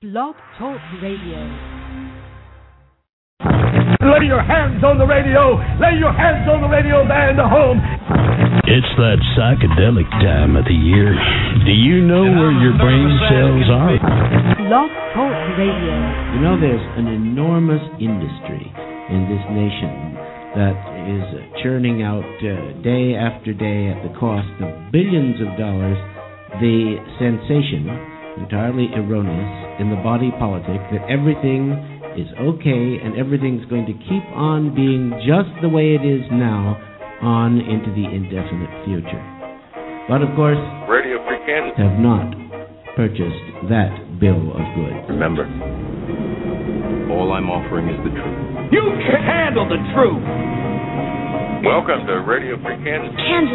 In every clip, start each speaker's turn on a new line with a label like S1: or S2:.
S1: Blog Talk Radio.
S2: Lay your hands on the radio. Lay your hands on the radio there in the home.
S3: It's that psychedelic time of the year. Do you know where your brain cells are?
S1: Blog Talk Radio.
S4: You know, there's an enormous industry in this nation that is churning out day after day at the cost of billions of dollars the sensation, entirely erroneous, in the body politic that everything is okay and everything's going to keep on being just the way it is now on into the indefinite future. But of course,
S5: Radio Free Kansas
S4: have not purchased that bill of goods.
S5: Remember, all I'm offering is the truth.
S2: You can't handle the truth.
S5: Welcome to Radio Free Kansas.
S1: Kansas.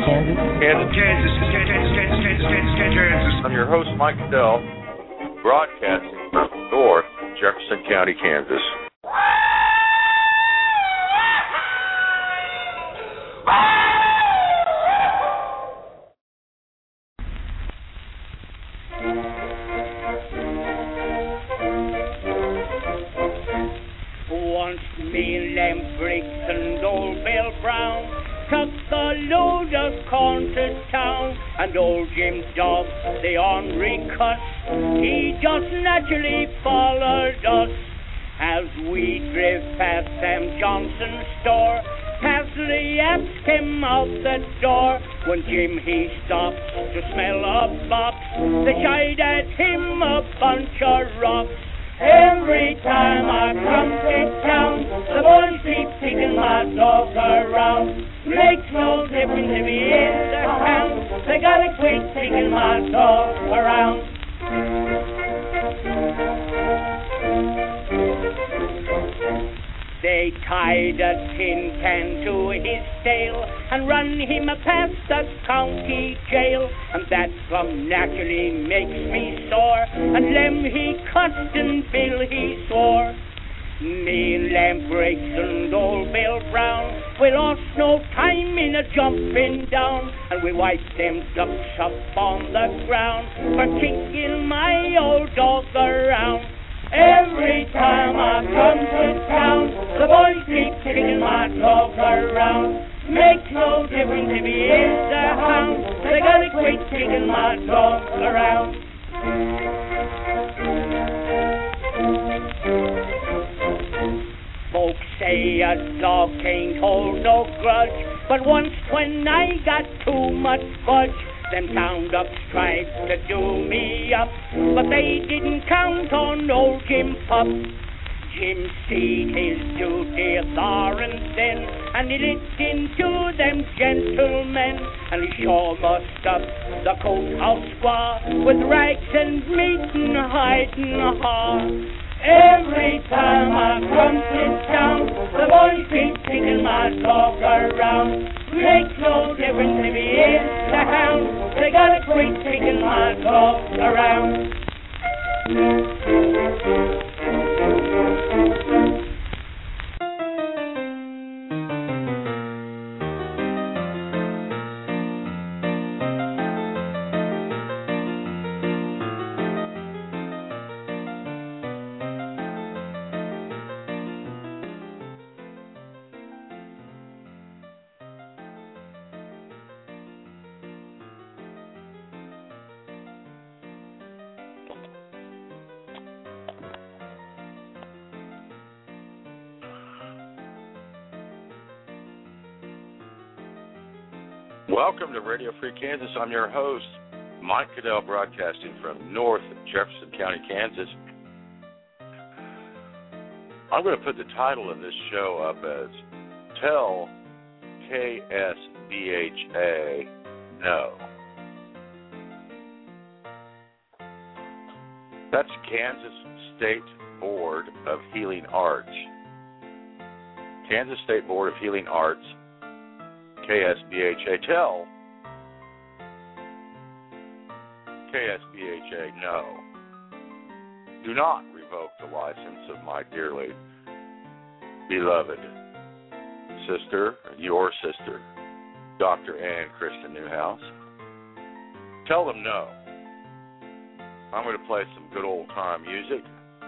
S5: I'm your host, Mike Cadell, broadcasting from North Jefferson County, Kansas.
S6: Once me Lamb Briggs and old Bill Brown took a load of corn to town, and old Jim Dobbs, the ornery cuss, he just naturally followed us. As we drove past Sam Johnson's store, Pasley Apps came out the door. When Jim he stopped to smell a box, they shied at him a bunch of rocks. Every time I come to town, the boys keep taking my dog around. Makes no difference if he is a hound, they gotta quit taking my dog around. They tied a tin can to his tail and run him past the county jail, and that plumb naturally makes me sore. And Lem he cussed and Bill he swore. Me and Lamb Briggs and old Bill Brown, we lost no time in a jumping down, and we wiped them ducks up on the ground for kicking my old dog around. Every time I come to town, the boys keep kicking my dog around. Makes no difference if he is a hound, they gotta quit kicking my dog around. Folks say a dog can't hold no grudge, but once when I got too much fudge, them town-ups tried to do me up, but they didn't count on old Jim Pup. Jim seen his duty thar and then, and he lit into them gentlemen, and he sure mussed up the courthouse squaw with rags and meat and hide and haw. Every time I come to town, the boys keep taking my dog around. Makes no difference if he is a hound, they gotta quit taking my dog around.
S5: Welcome to Radio Free Kansas. I'm your host, Mike Cadell, broadcasting from North Jefferson County, Kansas. I'm going to put the title of this show up as Tell KSBHA No. That's Kansas State Board of Healing Arts. Kansas State Board of Healing Arts, KSBHA, tell KSBHA no. Do not revoke the license of my dearly beloved sister, your sister, Dr. Ann Kristen Newhouse. Tell them no. I'm going to play some good old-time music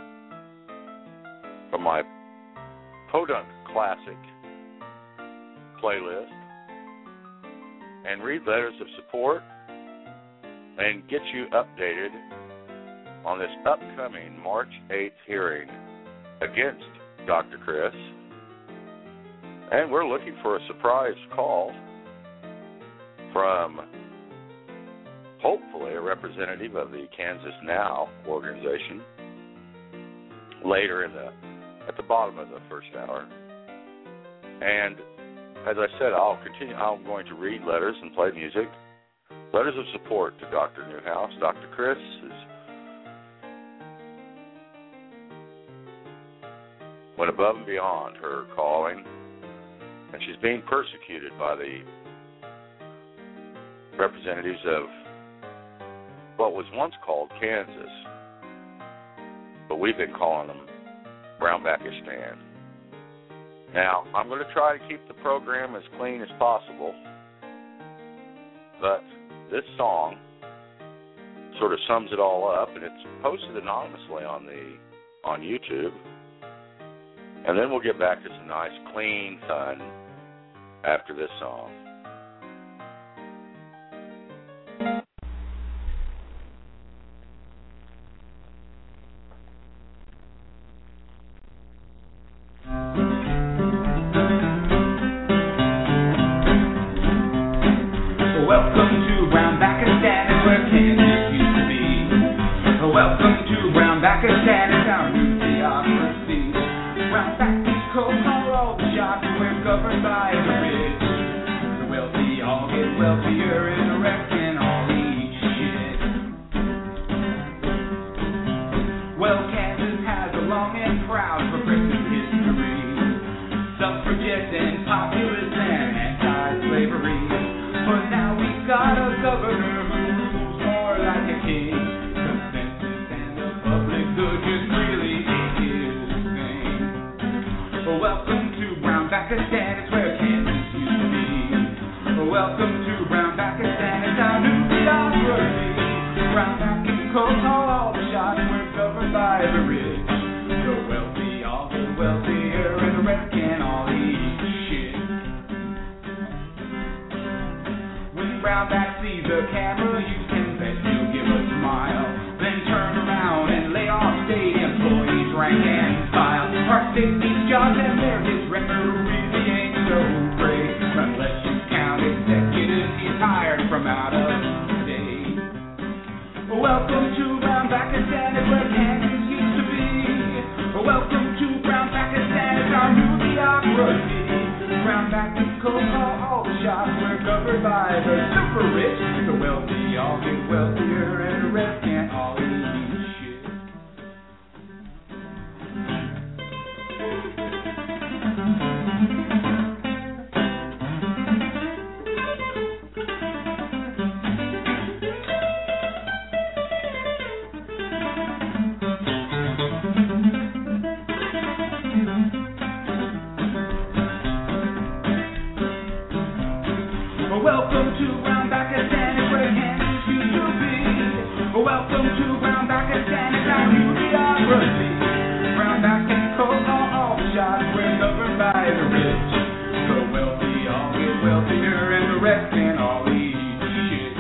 S5: from my Podunk Classic playlist and read letters of support and get you updated on this upcoming March 8th hearing against Dr. Chris. And we're looking for a surprise call from hopefully a representative of the Kansas Now organization later at the bottom of the first hour. And as I said, I'm going to read letters and play music. Letters of support to Dr. Newhouse. Dr. Chris went above and beyond her calling, and she's being persecuted by the representatives of what was once called Kansas, but we've been calling them Brownbackistan. Now, I'm going to try to keep the program as clean as possible, but this song sort of sums it all up, and it's posted anonymously on YouTube. And then we'll get back to some nice, clean fun after this song.
S7: Welcome to Brownbackistan, it's where Kansas used to be. Welcome to Brownbackistan, it's our new theocracy. Brownback is cold, all the shots, we're governed by the rich. The wealthy all get wealthier and the rest can all eat shit. Well, Kansas has a long and proud progressive history. Suffragettes and populists and anti-slavery. But now we've got a governor who moves more like a king. Consensus and the public good just really ain't his thing. Welcome to Brownbackistan, it's where Kansas used to be. Welcome to Brownbackistan, it's our new theocracy. Brownback and cold all the shots, we're governed by the rich. The wealthy all get wealthier and the rest can all eat shit. When Brownback sees the camera, you can bet he'll give a smile. Then turn around and lay off state employees rank and file. Our state needs jobs and their his record really ain't so great. Unless you count executives he's hired from out of state. Welcome to Brownbackistan, it's where Kansas used to be. Welcome to Brownbackistan, it's our new theocracy. Brownback and cold all the shots, we're covered by the super rich. The wealthy all get wealthier and the rest can't all eat shit. Welcome to Brownbackistan, it's where Kansas used to be. Welcome to Brownbackistan, it's our new theocracy. Brownback and cold all the shots, we're governed by the rich. The wealthy all get wealthier and the rest can all eat shit.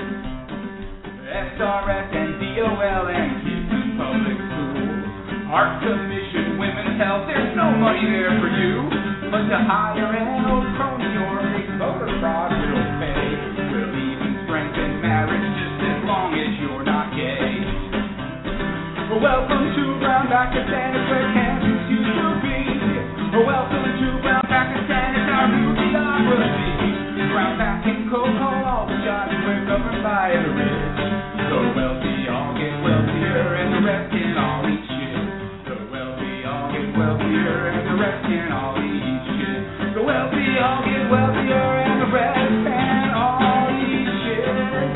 S7: SRS and DOL and kids in public schools. Art Commission, women's health, there's no money there for you. But to hire an old crony or fake voter fraud will pay. We'll even strengthen marriage just as long as you're not gay. Welcome to Brownbackistan, it's where Kansas used to be. Welcome to Brownbackistan, it's our new theocracy. Brownback and cold all the shots, we're governed by the rich. The wealthy all get wealthier and the rest can all eat shit. The wealthy all get wealthier and the rest can all eat shit. The wealthy all get wealthier and the rest can all eat shit.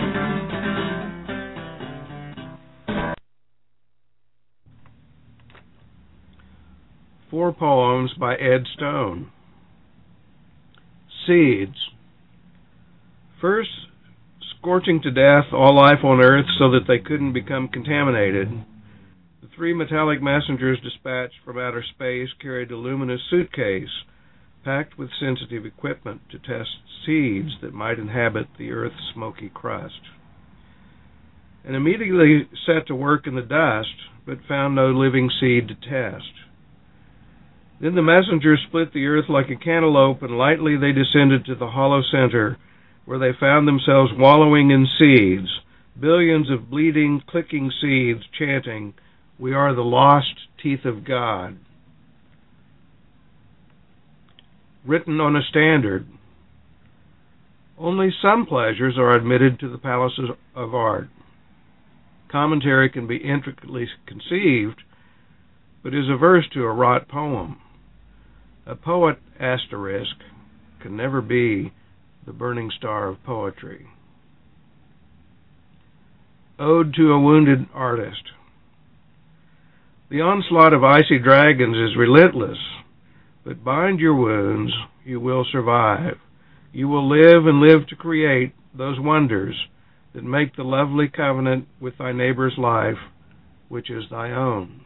S8: Four poems by Ed Stone. Seeds. First scorching to death all life on Earth so that they couldn't become contaminated, the 3 metallic messengers dispatched from outer space carried a luminous suitcase packed with sensitive equipment to test seeds that might inhabit the Earth's smoky crust, and immediately set to work in the dust, but found no living seed to test. Then the messengers split the Earth like a cantaloupe, and lightly they descended to the hollow center, where they found themselves wallowing in seeds, billions of bleeding, clicking seeds chanting, "We are the lost teeth of God." Written on a standard, only some pleasures are admitted to the palaces of art. Commentary can be intricately conceived, but is averse to a wrought poem. A poet asterisk can never be the burning star of poetry. Ode to a Wounded Artist. The onslaught of icy dragons is relentless, but bind your wounds, you will survive. You will live and live to create those wonders that make the lovely covenant with thy neighbor's life, which is thy own.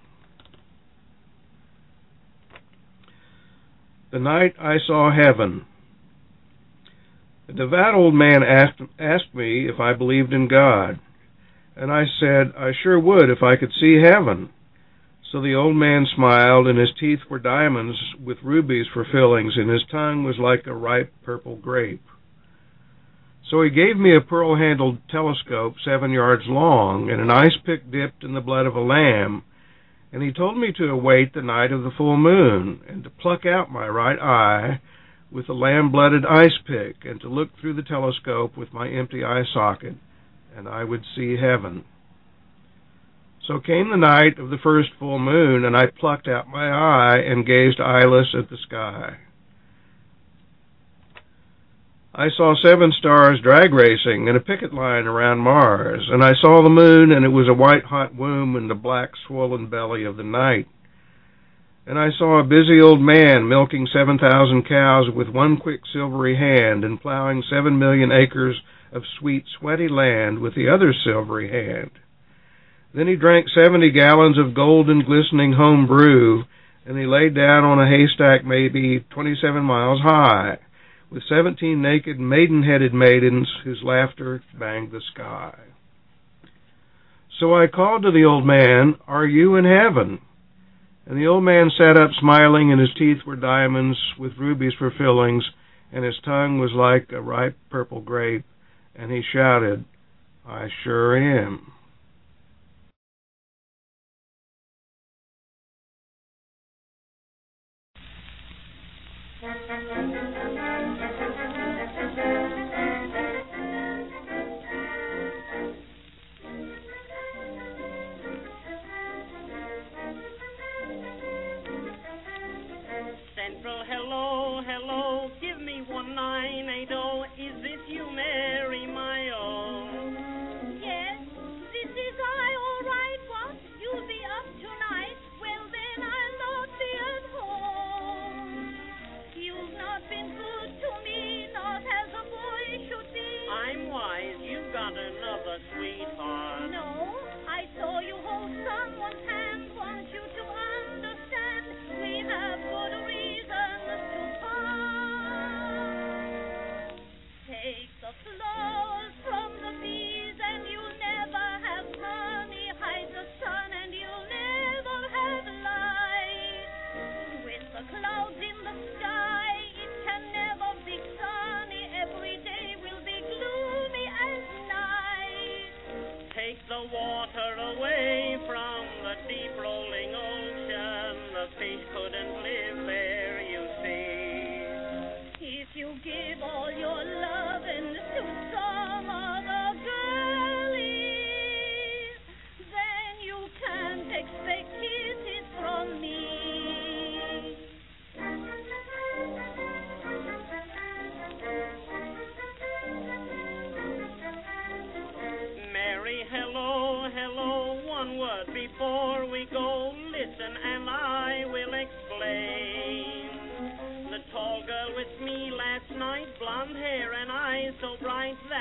S8: The night I saw heaven. A devout old man asked me if I believed in God, and I said I sure would if I could see heaven. So the old man smiled, and his teeth were diamonds with rubies for fillings, and his tongue was like a ripe purple grape. So he gave me a pearl-handled telescope 7 yards long, and an ice pick dipped in the blood of a lamb, and he told me to await the night of the full moon, and to pluck out my right eye with a lamb-blooded ice pick, and to look through the telescope with my empty eye socket, and I would see heaven. So came the night of the first full moon, and I plucked out my eye and gazed eyeless at the sky. I saw 7 stars drag racing in a picket line around Mars, and I saw the moon, and it was a white-hot womb in the black, swollen belly of the night. And I saw a busy old man milking 7,000 cows with one quick silvery hand and plowing 7 million acres of sweet, sweaty land with the other silvery hand. Then he drank 70 gallons of golden, glistening home brew, and he laid down on a haystack maybe 27 miles high, with 17 naked, maiden-headed maidens whose laughter banged the sky. So I called to the old man, "Are you in heaven?" And the old man sat up smiling, and his teeth were diamonds with rubies for fillings, and his tongue was like a ripe purple grape, and he shouted, "I sure am."
S6: Central, hello, hello, give me 1980. Is this you, Mary, my own?
S9: Yes, this is I, all right. What? You'll be up tonight? Well, then I'll not be at home. You've not been good to me, not have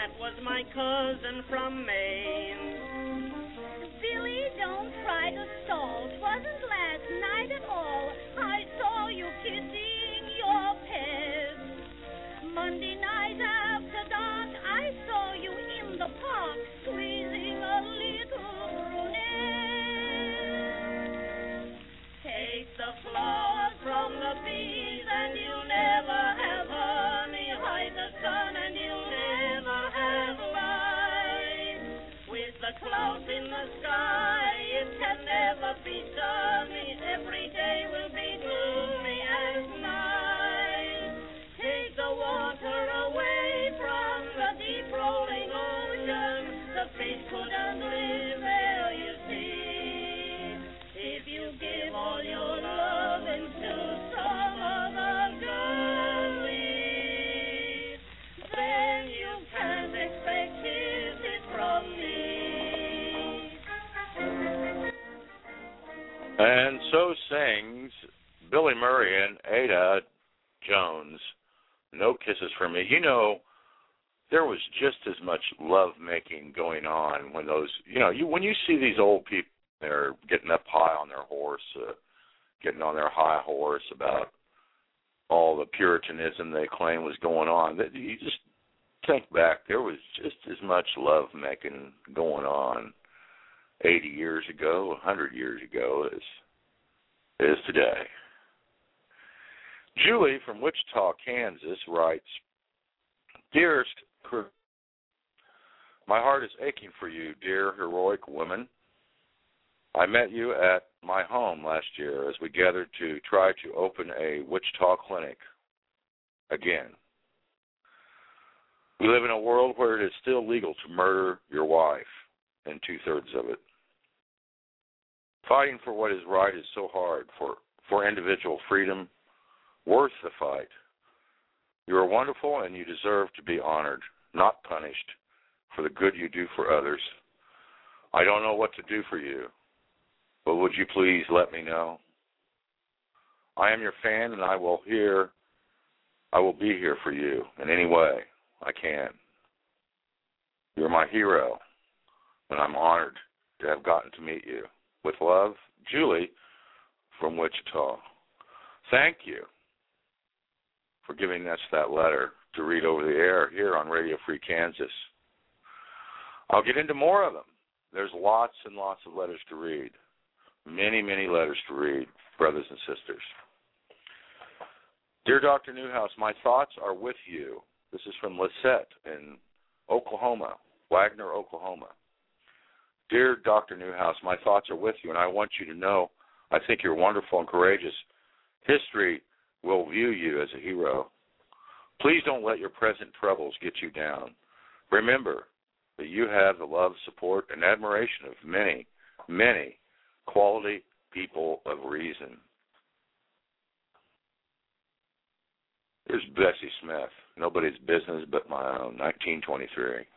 S6: that was my cousin from Maine.
S9: Billy, don't try to stall. 'Twasn't last night at all. I saw you kissing your pet. Monday night after dark, I saw you in the park squeezing a little brunette. Take the flowers from the bees and you'll never have honey. Hide the sun and you'll never have light. With the clouds in the sky, it can never be sunny. Every day will be gloomy as night. Take the water away from the deep rolling ocean. The fish couldn't live there, you see. If you give all your love into some other girlie, then you can't expect kisses from me.
S5: And so sings Billy Murray and Ada Jones, No Kisses from Me. You know, there was just as much love-making going on when those, when you see these old people, they're getting up high on their horse, getting on their high horse about all the Puritanism they claim was going on. You just think back, there was just as much love-making going on 80 years ago, 100 years ago as today. Julie from Wichita, Kansas writes, Dearest crew, my heart is aching for you, dear heroic woman. I met you at my home last year as we gathered to try to open a Wichita clinic again. We live in a world where it is still legal to murder your wife, and 2/3 of it. Fighting for what is right is so hard, for individual freedom, worth the fight. You are wonderful and you deserve to be honored, not punished, for the good you do for others. I don't know what to do for you, but would you please let me know? I am your fan and I will be here for you in any way I can. You're my hero, and I'm honored to have gotten to meet you. With love, Julie from Wichita. Thank you for giving us that letter to read over the air here on Radio Free Kansas. I'll get into more of them. There's lots and lots of letters to read. Many, many letters to read, brothers and sisters. Dear Dr. Newhouse, my thoughts are with you. This is from Lisette in Oklahoma, Wagner, Oklahoma. Dear Dr. Newhouse, my thoughts are with you, and I want you to know I think you're wonderful and courageous. History will view you as a hero. Please don't let your present troubles get you down. Remember that you have the love, support, and admiration of many, many quality people of reason. Here's Bessie Smith, Nobody's Business But My Own, 1923.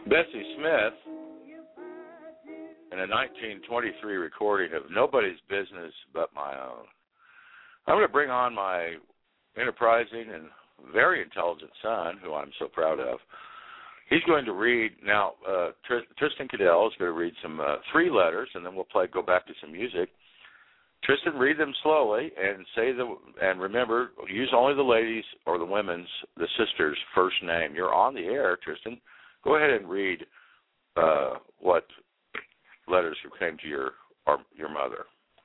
S5: Bessie Smith, in a 1923 recording of Nobody's Business But My Own. I'm going to bring on my enterprising and very intelligent son, who I'm so proud of. He's going to read, now, Tristan Cadell is going to read some 3 letters, and then we'll go back to some music. Tristan, read them slowly, and and remember, use only the ladies' or the women's, the sister's first name. You're on the air, Tristan. Go ahead and read what letters came to your mother.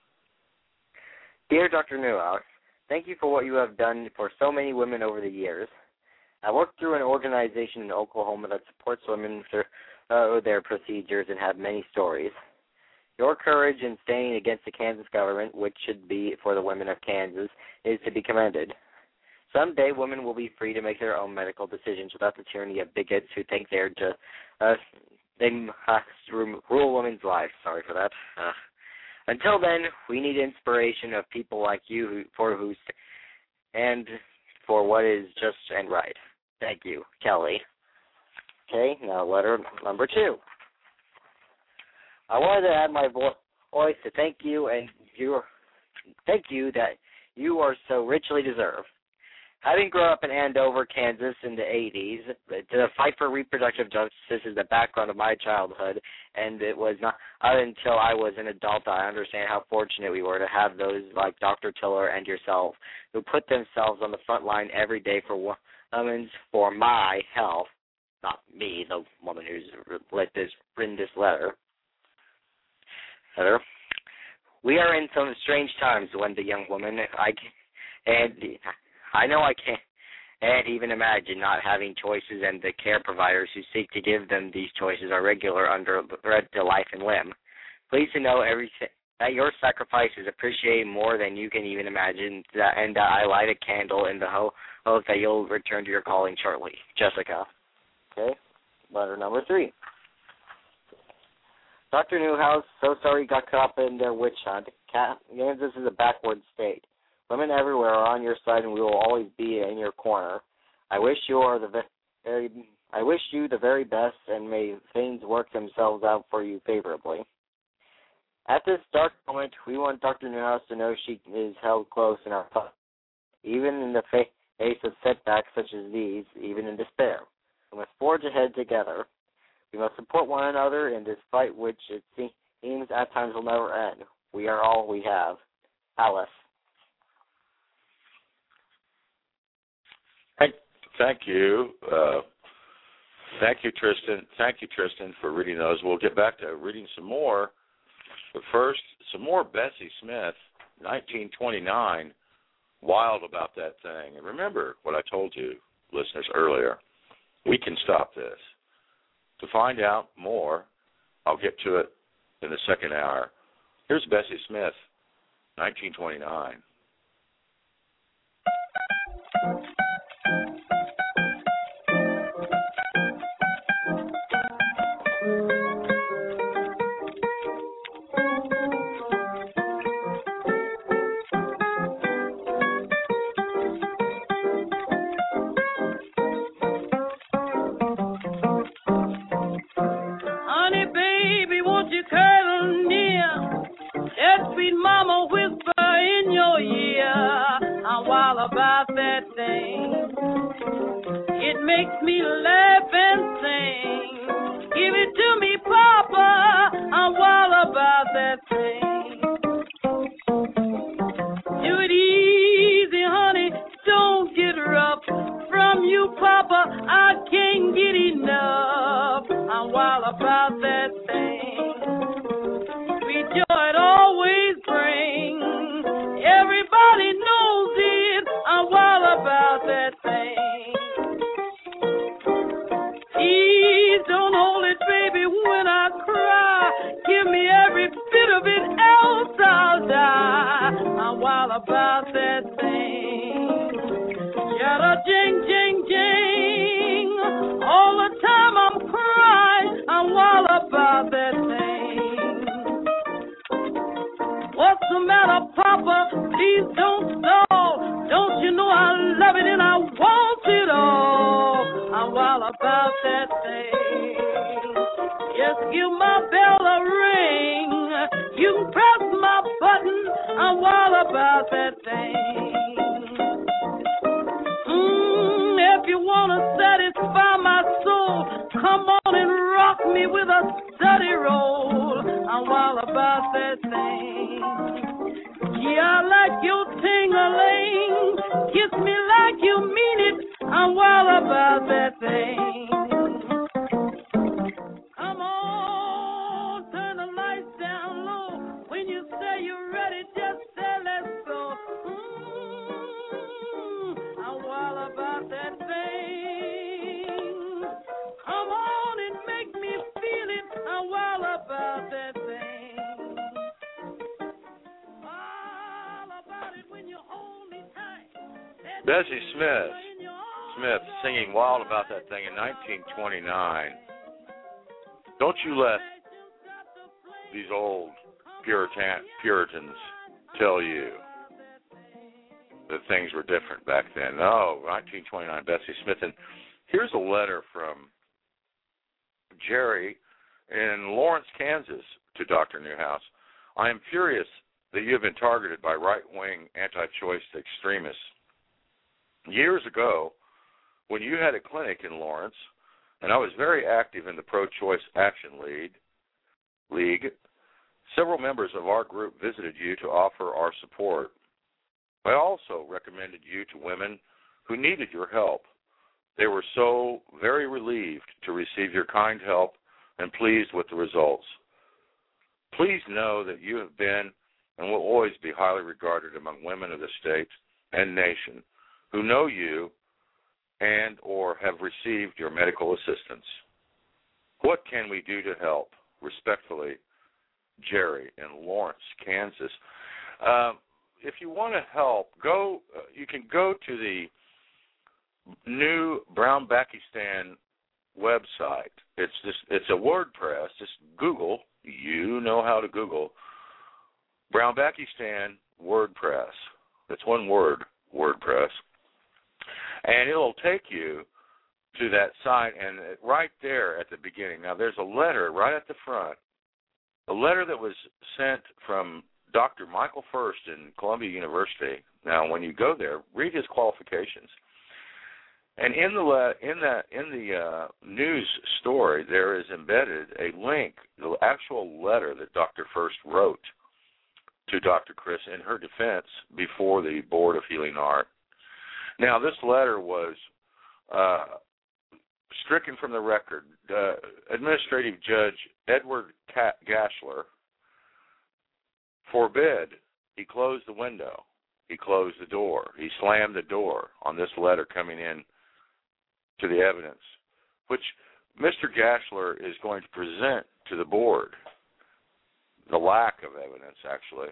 S10: Dear Dr. Newhouse, thank you for what you have done for so many women over the years. I worked through an organization in Oklahoma that supports women through their procedures and have many stories. Your courage in standing against the Kansas government, which should be for the women of Kansas, is to be commended. Someday, women will be free to make their own medical decisions without the tyranny of bigots who think they must rule women's lives. Sorry for that. Until then, we need inspiration of people like you for what is just and right. Thank you, Kelly. Okay, now letter number 2. I wanted to add my voice to thank you that you are so richly deserved. Having grown up in Andover, Kansas in the 80s, the fight for reproductive justice is the background of my childhood, and it was not until I was an adult that I understand how fortunate we were to have those like Dr. Tiller and yourself who put themselves on the front line every day for my health, not me, the woman who's written this letter. We are in some strange times when the young woman, I know I can't even imagine not having choices, and the care providers who seek to give them these choices are regular under threat to life and limb. Please to know that your sacrifice is appreciated more than you can even imagine, and I light a candle in the hope that you'll return to your calling shortly. Jessica. Okay, letter number 3. Dr. Newhouse, so sorry you got caught up in their witch hunt. Kansas is a backward state. Women everywhere are on your side, and we will always be in your corner. I wish you the very best, and may things work themselves out for you favorably. At this dark moment, we want Dr. Newhouse to know she is held close in our thoughts, even in the face of setbacks such as these, even in despair. We must forge ahead together. We must support one another in this fight, which it seems at times will never end. We are all we have. Alice.
S5: Thank you. Thank you, Tristan. Thank you, Tristan, for reading those. We'll get back to reading some more. But first, some more Bessie Smith, 1929, Wild About That Thing. And remember what I told you, listeners, earlier. We can stop this. To find out more, I'll get to it in the second hour. Here's Bessie Smith, 1929.
S9: Mama whisper in your ear, I'm wild about that thing. It makes me laugh and sing. Give it to me, Papa, I'm wild about that thing. Do it easy, honey, don't get rough. From you, Papa, I can't get enough. I'm wild about that thing. Sweet joy it always brings. Everybody knows it. I'm wild about that thing. Please don't hold it, baby, when I cry. Give me every bit of it, else I'll die. I'm wild about that thing. Yada jing, jing, jing. All the time I'm crying. I'm wild about that thing. What's the matter, Papa? Please don't stall. Don't you know I love it and I want it all. I'm wild about that thing.
S11: Just give my bell a ring. You can press my button. I'm all about that thing. If you want to satisfy my soul, come on and rock me with a steady roll. I'm all about that thing. Yeah, I like your ting-a-ling. Kiss me like you mean it. I'm all about that thing. Come on, turn the lights down low. When you say you're ready, just say let's go. I'm all about that thing. Come on and make me feel it. I'm all about that thing. All about it when you hold me tight.
S5: Bessie Smith singing Wild About That Thing in 1929. Don't you let these old Puritans tell you that things were different back then. No, 1929, Bessie Smith. And here's a letter from Jerry in Lawrence, Kansas, to Dr. Newhouse. I am furious that you have been targeted by right-wing anti-choice extremists. Years ago, when you had a clinic in Lawrence, and I was very active in the Pro-Choice Action League, several members of our group visited you to offer our support. I also recommended you to women who needed your help. They were so very relieved to receive your kind help and pleased with the results. Please know that you have been and will always be highly regarded among women of the state and nation who know you and or have received your medical assistance. What can we do to help? Respectfully, Jerry in Lawrence, Kansas. If you want to help, you can go to the new Brown-Bakistan website. It's a WordPress. Just Google. You know how to Google Brown-Bakistan WordPress. That's one word, WordPress. And it'll take you to that site, and right there at the beginning, now there's a letter right at the front, a letter that was sent from Dr. Michael First in Columbia University. Now, when you go there, read his qualifications. And in the news story, there is embedded a link, the actual letter that Dr. First wrote to Dr. Chris in her defense before the Board of Healing Art. Now, this letter was stricken from the record. Administrative Judge Edward Gashler forbid. He closed the window. He closed the door. He slammed the door on this letter coming in to the evidence, which Mr. Gashler is going to present to the board. The lack of evidence, actually.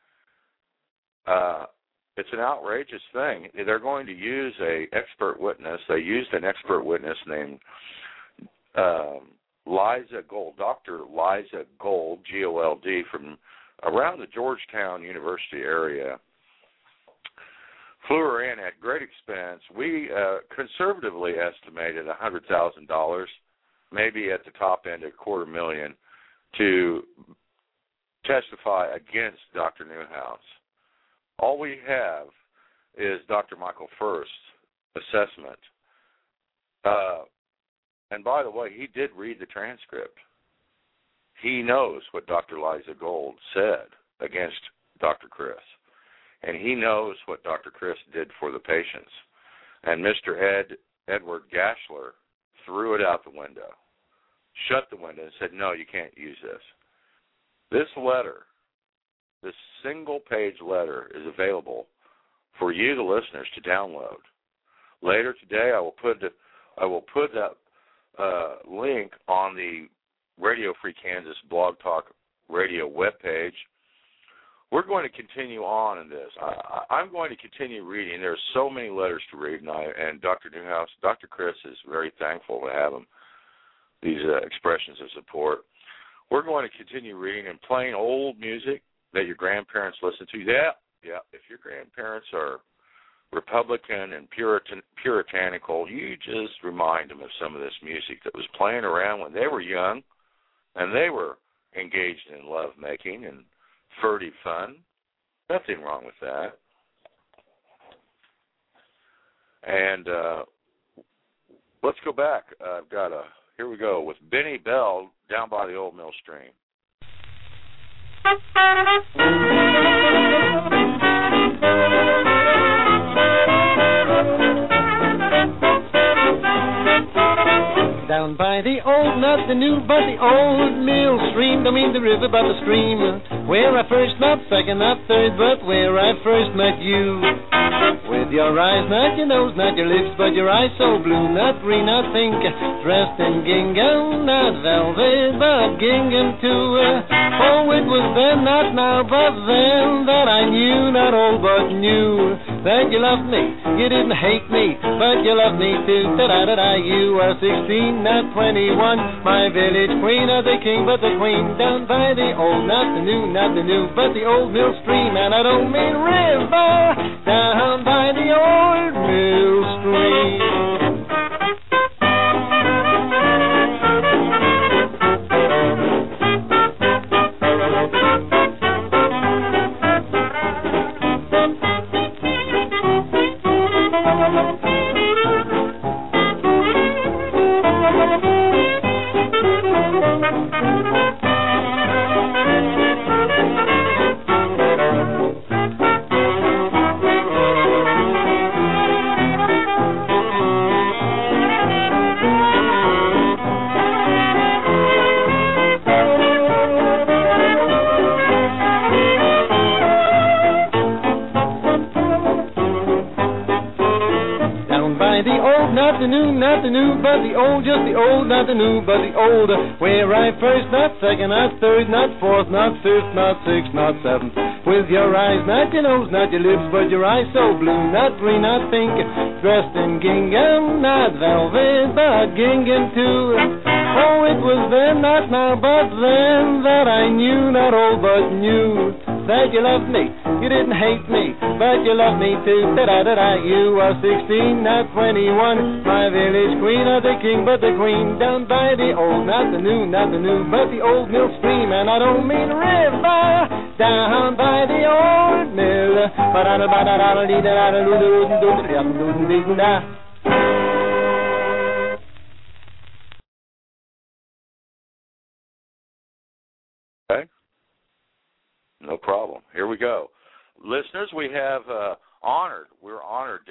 S5: It's an outrageous thing. They're going to use an expert witness. They used an expert witness named Liza Gold, Dr. Liza Gold, G-O-L-D, from around the Georgetown University area. Flew her in at great expense. We conservatively estimated $100,000, maybe at the top end $250,000, to testify against Dr. Newhouse. All we have is Dr. Michael First's assessment. And by the way, he did read the transcript. He knows what Dr. Liza Gold said against Dr. Chris. And he knows what Dr. Chris did for the patients. And Mr. Edward Gashler threw it out the window, shut the window, and said, no, you can't use this. This letter, this single-page letter, is available for you, the listeners, to download. Later today, I will put that link on the Radio Free Kansas Blog Talk Radio webpage. We're going to continue on in this. I'm going to continue reading. There are so many letters to read, and Dr. Newhouse, Dr. Chris is very thankful to have them, these expressions of support. We're going to continue reading and playing old music that your grandparents listened to. Yeah. If your grandparents are Republican and puritanical, you just remind them of some of this music that was playing around when they were young and they were engaged in lovemaking and furtive fun. Nothing wrong with that. And let's go back. Here we go with Benny Bell, Down by the Old Mill Stream.
S12: Down by the old, not the new, but the old mill stream. Don't mean the river, but the stream. Where I first, not second, not third, but where I first met you. With your eyes, not your nose, not your lips, but your eyes so blue, not green, not pink. Dressed in gingham, not velvet, but gingham too. Oh, it was then, not now, but then, that I knew, not old, but knew, that you loved me. You didn't hate me, but you loved me too. Da-da-da-da, you are 16, not 21. My village queen, not the king, but the queen. Down by the old, not the new, not the new, but the old mill stream. And I don't mean river, down by the old mill stream. Not the new, but the old, just the old, not the new, but the old. Where I first, not second, not third, not fourth, not fifth, not sixth, not seventh. With your eyes, not your nose, not your lips, but your eyes so blue, not green, not pink. Dressed in gingham, not velvet, but gingham too. Oh, it was then, not now, but then, that I knew, not old, but knew, that you loved me. You didn't hate me, but you loved me too. Da-da-da-da, you are 16, not 21. My village queen, not the king, but the queen. Down by the old, not the new, but the old mill stream. And I don't mean river, down by the old mill.
S5: Okay. No problem. Here we go. Listeners, we have we're honored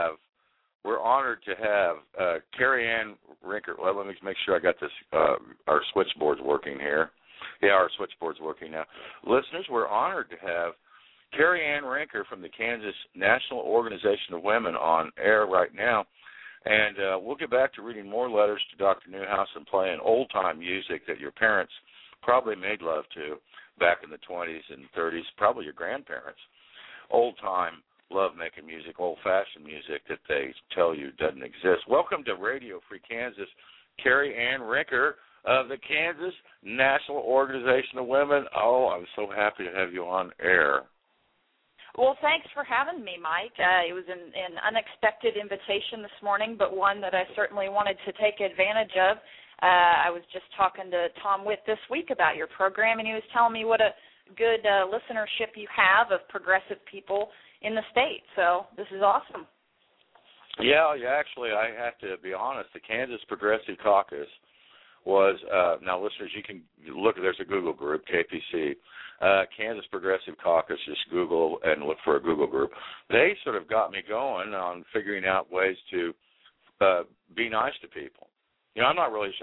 S5: to have Carrie Ann Rinker. Well, let me make sure I got this, our switchboard's working here. Yeah, our switchboard's working now. Listeners, we're honored to have Carrie Ann Rinker from the Kansas National Organization of Women on air right now. And we'll get back to reading more letters to Dr. Newhouse and playing old-time music that your parents probably made love to back in the 20s and 30s, probably your grandparents. Old-time love-making music, old-fashioned music that they tell you doesn't exist. Welcome to Radio Free Kansas, Carrie Ann Rinker of the Kansas National Organization of Women. Oh, I'm so happy to have you on air.
S13: Well, thanks for having me, Mike. It was an unexpected invitation this morning, but one that I certainly wanted to take advantage of. I was just talking to Tom Witt this week about your program, and he was telling me what a good listenership you have of progressive people in the state. So this is awesome.
S5: Yeah, actually, I have to be honest. The Kansas Progressive Caucus was, now listeners, you can look, there's a Google group, KPC, Kansas Progressive Caucus, just Google and look for a Google group. They sort of got me going on figuring out ways to be nice to people. You know, I'm not really,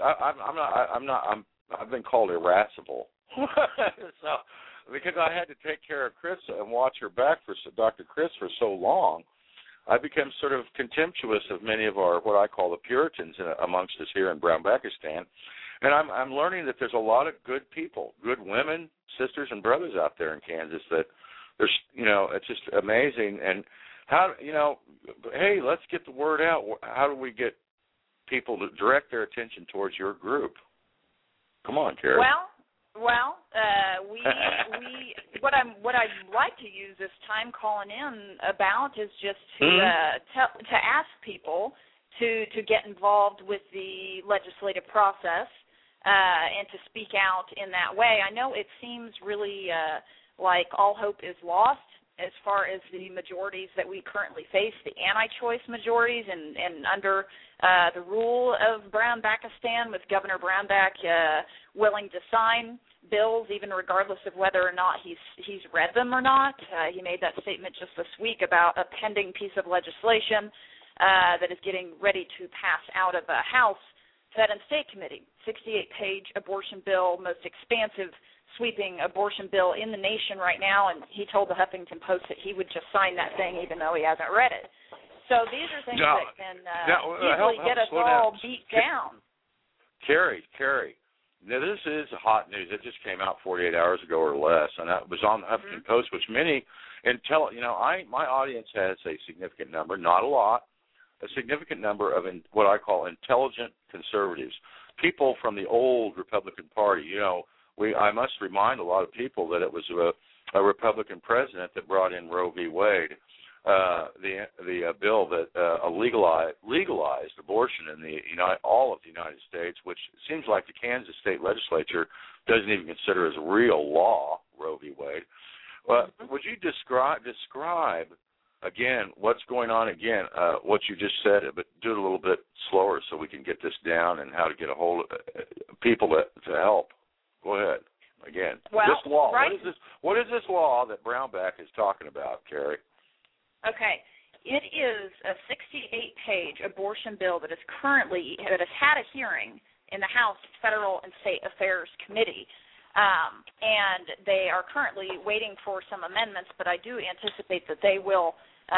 S5: I've been called irascible. So, because I had to take care of Chris and watch her back for Dr. Chris for so long, I became sort of contemptuous of many of our, what I call the Puritans amongst us here in Brown-Bakistan. And I'm learning that there's a lot of good people, good women, sisters and brothers out there in Kansas that there's, you know, it's just amazing. And how, you know, hey, let's get the word out. How do we get people to direct their attention towards your group? Come on, Carrie.
S13: Well, we what I'd like to use this time calling in about is just to ask people to get involved with the legislative process and to speak out in that way. I know it seems really like all hope is lost as far as the majorities that we currently face, the anti-choice majorities, and under the rule of Brown-Bakistan, with Governor Brownback willing to sign bills, even regardless of whether or not he's read them or not. He made that statement just this week about a pending piece of legislation that is getting ready to pass out of the House Fed and State Committee. 68-page abortion bill, most expansive, sweeping abortion bill in the nation right now, and he told the Huffington Post that he would just sign that thing even though he hasn't read it. So these are things that can easily get us all beat down.
S5: Carrie, now this is hot news. It just came out 48 hours ago or less, and that was on the Huffington Post, which many my audience has a significant number, not a lot, a significant number of what I call intelligent conservatives, people from the old Republican Party. I must remind a lot of people that it was a Republican president that brought in Roe v. Wade, the bill that legalized abortion in all of the United States, which seems like the Kansas State Legislature doesn't even consider as a real law, Roe v. Wade. Would you describe again what's going on again? What you just said, but do it a little bit slower so we can get this down and how to get a hold of people to help. Go ahead. Again, this law. Right. What is this law that Brownback is talking about, Carrie?
S13: Okay. It is a 68-page abortion bill that has had a hearing in the House Federal and State Affairs Committee, and they are currently waiting for some amendments, but I do anticipate that they will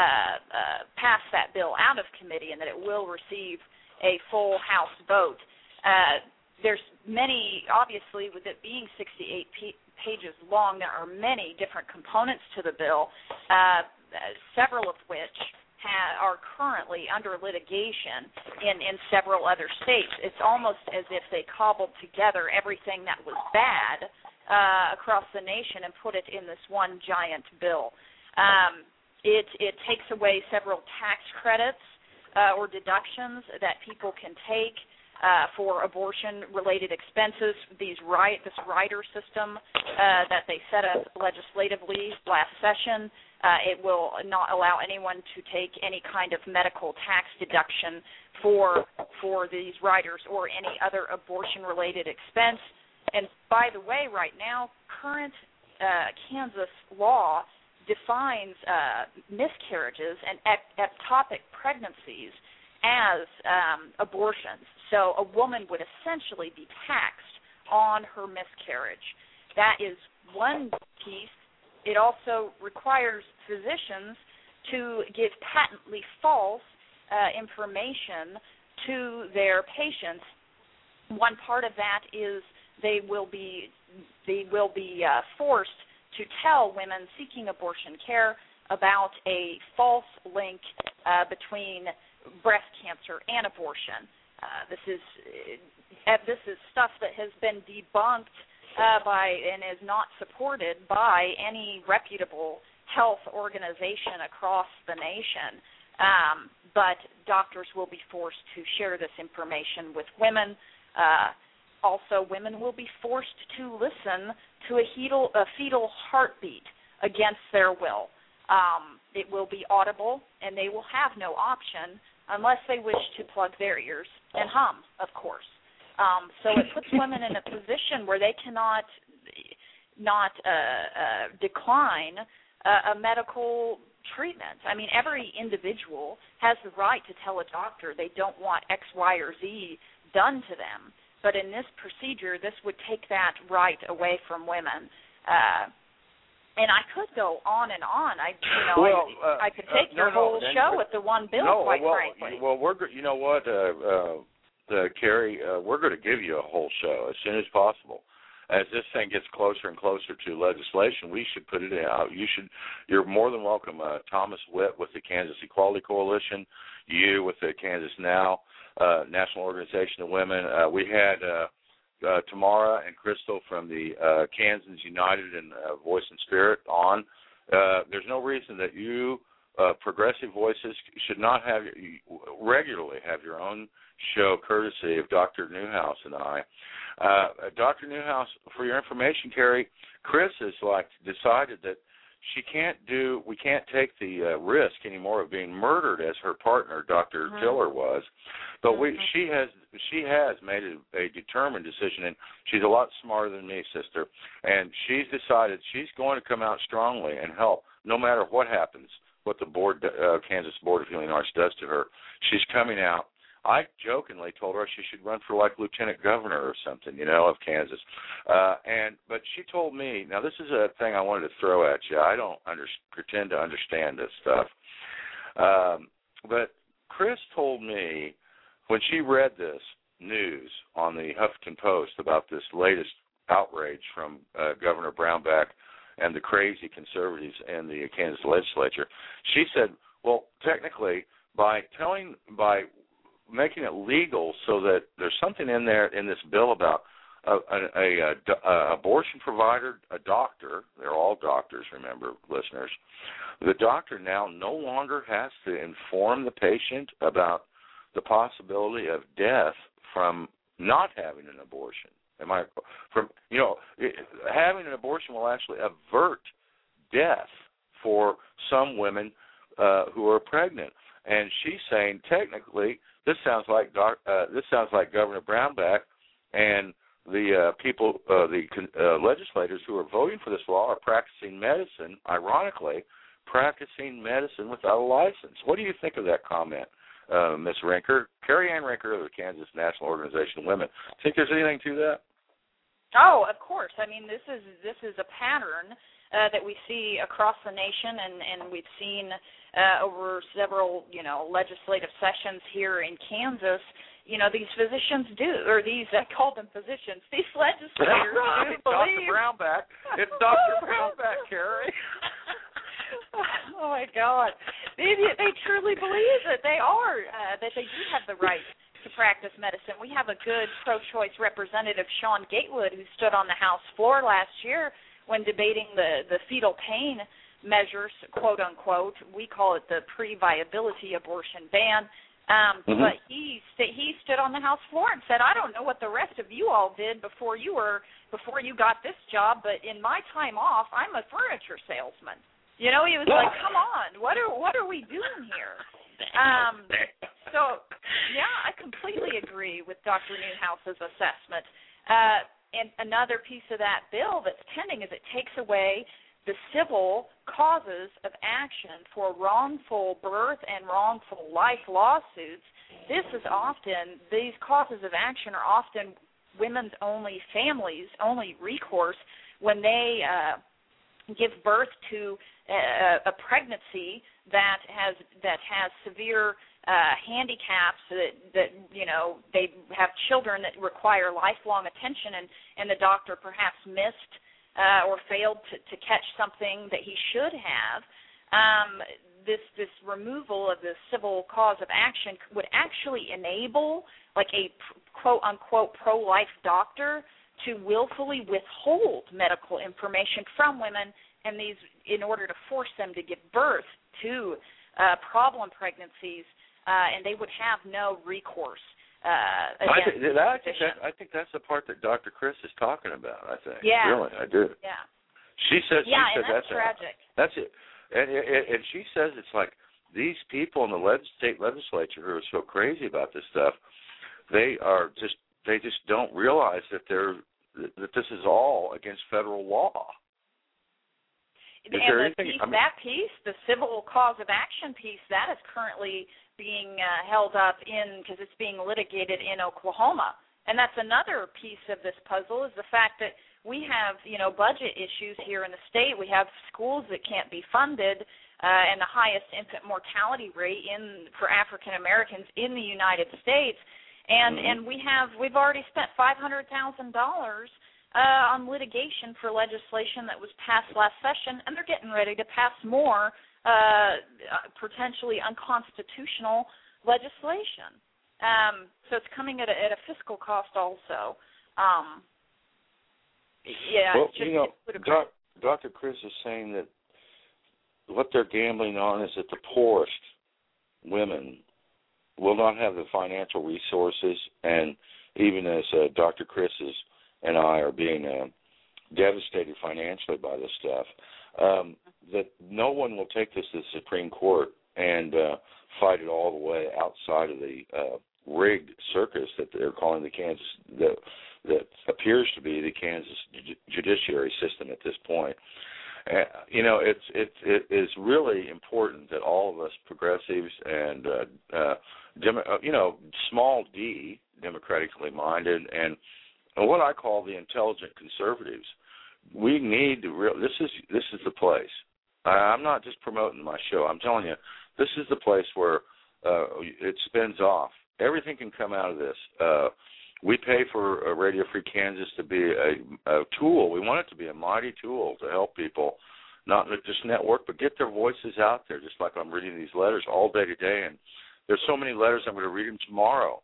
S13: pass that bill out of committee and that it will receive a full House vote. There's many, obviously, with it being 68 pages long, there are many different components to the bill, several of which are currently under litigation in several other states. It's almost as if they cobbled together everything that was bad across the nation and put it in this one giant bill. It takes away several tax credits or deductions that people can take for abortion-related expenses. This rider system that they set up legislatively last session, it will not allow anyone to take any kind of medical tax deduction for these riders or any other abortion-related expense. And by the way, right now, current Kansas law defines miscarriages and ectopic pregnancies as abortions. So a woman would essentially be taxed on her miscarriage. That is one piece. It also requires physicians to give patently false information to their patients. One part of that is they will be forced to tell women seeking abortion care about a false link between breast cancer and abortion. This is stuff that has been debunked by and is not supported by any reputable health organization across the nation. But doctors will be forced to share this information with women. Also, women will be forced to listen to a fetal heartbeat against their will. It will be audible, and they will have no option unless they wish to plug their ears and hum, of course. So it puts women in a position where they cannot not decline a medical treatment. I mean, every individual has the right to tell a doctor they don't want X, Y, or Z done to them. But in this procedure, this would take that right away from women. And I could go on and on. I could take your whole show with the one bill, quite frankly.
S5: Well, you know what, Carrie, we're going to give you a whole show as soon as possible. As this thing gets closer and closer to legislation, we should put it out. You're more than welcome. Thomas Witt with the Kansas Equality Coalition, you with the Kansas Now National Organization of Women. We had Tamara and Crystal from the Kansans United and Voice and Spirit on. There's no reason that you Progressive Voices should not regularly have your own show, courtesy of Dr. Newhouse and I. Dr. Newhouse, for your information, Carrie, Chris has decided that we can't take the risk anymore of being murdered as her partner, Dr. Tiller, was. But she has made a determined decision, and she's a lot smarter than me, sister. And she's decided she's going to come out strongly and help, no matter what happens, what the Kansas Board of Healing Arts does to her. She's coming out. I jokingly told her she should run for lieutenant governor or something, of Kansas. But she told me, now this is a thing I wanted to throw at you. I don't pretend to understand this stuff. But Chris told me when she read this news on the Huffington Post about this latest outrage from Governor Brownback and the crazy conservatives in the Kansas legislature, she said, well, technically, by making it legal so that there's something in there in this bill about a abortion provider, a doctor, they're all doctors, remember, listeners, the doctor now no longer has to inform the patient about the possibility of death from not having an abortion. Having an abortion will actually avert death for some women who are pregnant. And she's saying, technically, this sounds like Governor Brownback and the legislators who are voting for this law are practicing medicine. Ironically, practicing medicine without a license. What do you think of that comment, Ms. Rinker, Carrie Ann Rinker of the Kansas National Organization of Women? Think there's anything to that?
S13: Oh, of course. I mean, this is a pattern that we see across the nation, and we've seen over several, legislative sessions here in Kansas. These physicians I call them physicians, these legislators do believe.
S5: Dr. Brownback. It's Dr. Brownback, Carrie.
S13: Oh, my God. They truly believe that they do have the right to practice medicine. We have a good pro-choice representative, Sean Gatewood, who stood on the House floor last year when debating the fetal pain measures, quote unquote. We call it the pre-viability abortion ban. But he stood on the House floor and said, I don't know what the rest of you all did before you got this job, but in my time off, I'm a furniture salesman. He was like, come on, what are we doing here? So, yeah, I completely agree with Dr. Newhouse's assessment. And another piece of that bill that's pending is it takes away the civil causes of action for wrongful birth and wrongful life lawsuits. These causes of action are often women's only, families' only recourse when they give birth to a pregnancy that has severe handicaps, that they have children that require lifelong attention, and the doctor perhaps missed or failed to catch something that he should have. This removal of the civil cause of action would actually enable a quote-unquote pro-life doctor to willfully withhold medical information from women and these in order to force them to give birth to problem pregnancies, and they would have no recourse.
S5: I think that's the part that Dr. Chris is talking about. I think.
S13: Yeah.
S5: Really, I do.
S13: Yeah.
S5: She said.
S13: Yeah,
S5: she said
S13: and that's tragic.
S5: That's it. And she says it's like these people in the state legislature who are so crazy about this stuff. They just don't realize that this is all against federal law.
S13: That piece, the civil cause of action piece, that is currently being held up because it's being litigated in Oklahoma. And that's another piece of this puzzle is the fact that we have, budget issues here in the state. We have schools that can't be funded and the highest infant mortality rate for African Americans in the United States. And we've already spent $500,000 on litigation for legislation that was passed last session, and they're getting ready to pass more potentially unconstitutional legislation. So it's coming at a fiscal cost also.
S5: Dr. Chris is saying that what they're gambling on is that the poorest women will not have the financial resources, and even as Dr. Chris and I are being devastated financially by this stuff, that no one will take this to the Supreme Court and fight it all the way outside of the rigged circus that they're calling the Kansas, that appears to be the Kansas judiciary system at this point. It is really important that all of us progressives and small d, democratically minded, and what I call the intelligent conservatives, we need to this is the place. I'm not just promoting my show. I'm telling you, this is the place where it spins off. Everything can come out of this. We pay for Radio Free Kansas to be a tool. We want it to be a mighty tool to help people, not just network, but get their voices out there, just like I'm reading these letters all day today. And there's so many letters, I'm going to read them tomorrow,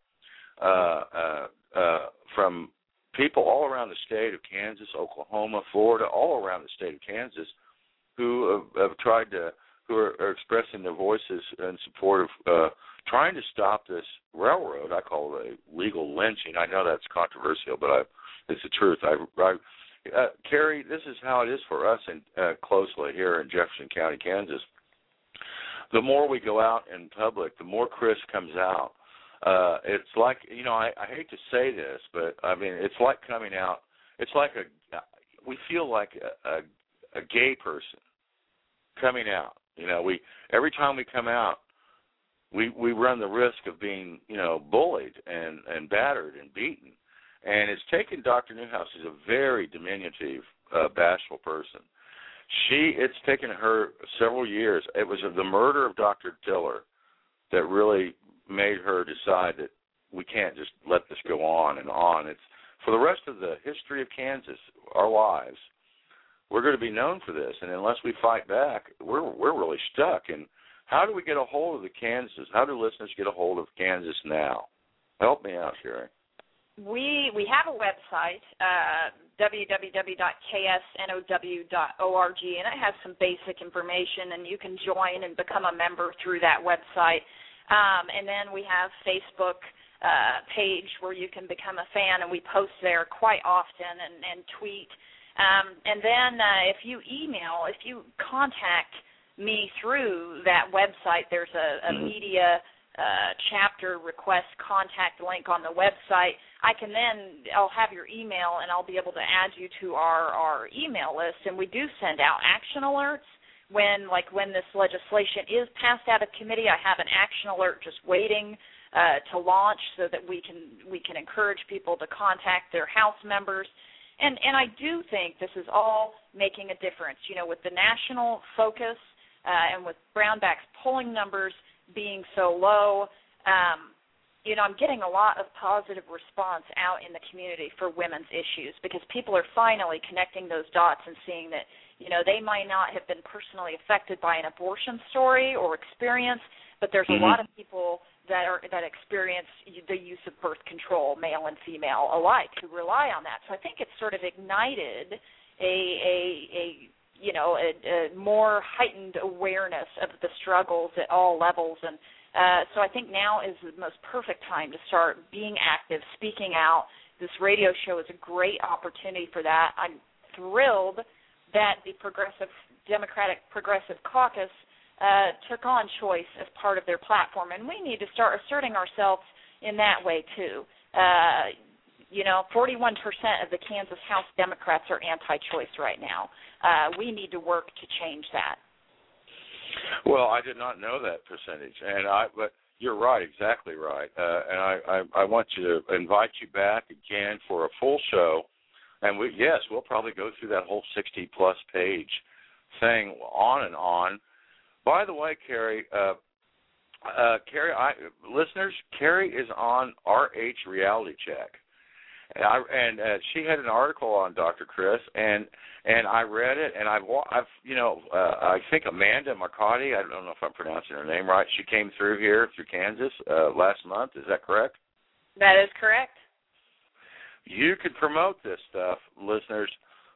S5: from people all around the state of Kansas, Oklahoma, Florida, all around the state of Kansas, who are expressing their voices in support of trying to stop this railroad. I call it a legal lynching. I know that's controversial, but it's the truth. Carrie, this is how it is for us closely here in Jefferson County, Kansas. The more we go out in public, the more Chris comes out. It's like, I hate to say this, but I mean, it's like coming out. It's like we feel like a gay person coming out. Every time we come out, we run the risk of being, bullied and battered and beaten. And it's taken Dr. Newhouse, who's a very diminutive, bashful person. It's taken her several years. It was the murder of Dr. Diller that really made her decide that we can't just let this go on and on. It's for the rest of the history of Kansas, our lives, we're going to be known for this. And unless we fight back, we're really stuck. And how do we get a hold of the Kansas? How do listeners get a hold of Kansas now? Help me out, Sherry.
S13: We have a website, www.ksnow.org, and it has some basic information, and you can join and become a member through that website. And then we have Facebook page where you can become a fan, and we post there quite often and tweet. And then if you contact me through that website, there's a media chapter request contact link on the website. I'll have your email, and I'll be able to add you to our email list. And we do send out action alerts when this legislation is passed out of committee. I have an action alert just waiting to launch so that we can encourage people to contact their House members. And I do think this is all making a difference. With the national focus and with Brownback's polling numbers being so low, I'm getting a lot of positive response out in the community for women's issues, because people are finally connecting those dots and seeing that, they might not have been personally affected by an abortion story or experience, but there's a lot of people that experience the use of birth control, male and female alike, who rely on that. So I think it's sort of ignited a more heightened awareness of the struggles at all levels. And so I think now is the most perfect time to start being active, speaking out. This radio show is a great opportunity for that. I'm thrilled that the Democratic Progressive Caucus took on choice as part of their platform, and we need to start asserting ourselves in that way too. 41% of the Kansas House Democrats are anti-choice right now. We need to work to change that.
S5: Well, I did not know that percentage, but you're right, exactly right. And I want to invite you back again for a full show, and we'll probably go through that whole 60-plus page thing on and on. By the way, Carrie, listeners, Carrie is on RH Reality Check. And she had an article on Dr. Chris, and I read it, and I think Amanda Marcotti, I don't know if I'm pronouncing her name right, she came through Kansas last month. Is that correct?
S13: That is correct.
S5: You could promote this stuff, listeners,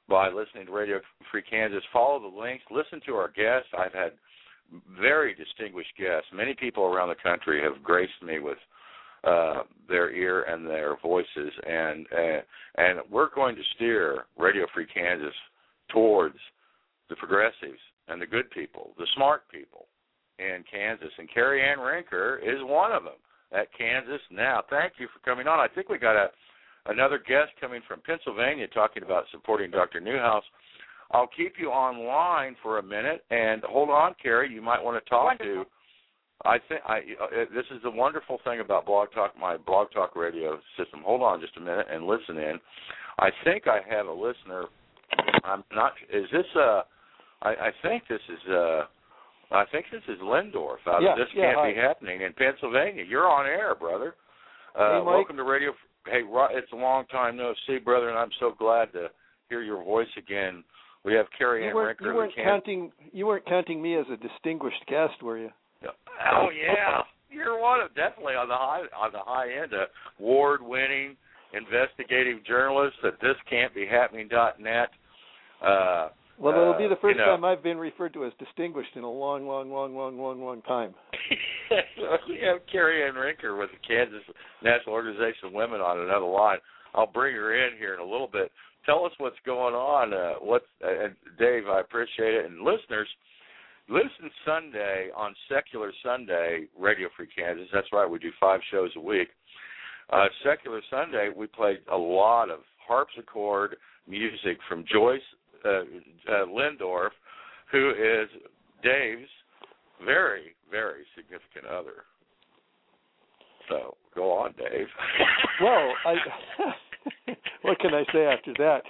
S5: by listening to Radio Free Kansas. Follow the links. Listen to our guests. I've had very distinguished guests. Many people around the country have graced me with their ear and their voices, and we're going to steer Radio Free Kansas towards the progressives and the good people, the smart people in Kansas. And Carrie Ann Rinker is one of them at Kansas Now. Thank you for coming on. I think we got another guest coming from Pennsylvania talking about supporting Dr. Newhouse. I'll keep you online for a minute, and hold on, Carrie. You might want to talk to. I think this is the wonderful thing about Blog Talk, my Blog Talk radio system. Hold on just a minute and listen in. I think I have a listener. I'm not. Is this? I think this is. I think this is Lindorf. This can't be happening in Pennsylvania. You're on air, brother.
S14: Hey,
S5: welcome to Radio. Hey, it's a long time no see, brother, and I'm so glad to hear your voice again. We have Carrie Ann Rinker.
S14: You weren't counting me as a distinguished guest, were you?
S5: Oh yeah, you're one of definitely on the high end, award-winning investigative journalist at thiscan'tbehappening.net.
S14: Well, it'll be the first time I've been referred to as distinguished in a long time.
S5: We have Carrie Ann Rinker with the Kansas National Organization of Women on another line. I'll bring her in here in a little bit. Tell us what's going on. Dave, I appreciate it. And listeners, listen Sunday on Secular Sunday, Radio Free Kansas. That's right, we do 5 shows a week. Secular Sunday, we played a lot of harpsichord music from Joyce Lindorf, who is Dave's very, very significant other. So, go on, Dave.
S14: Well, what can I say after that?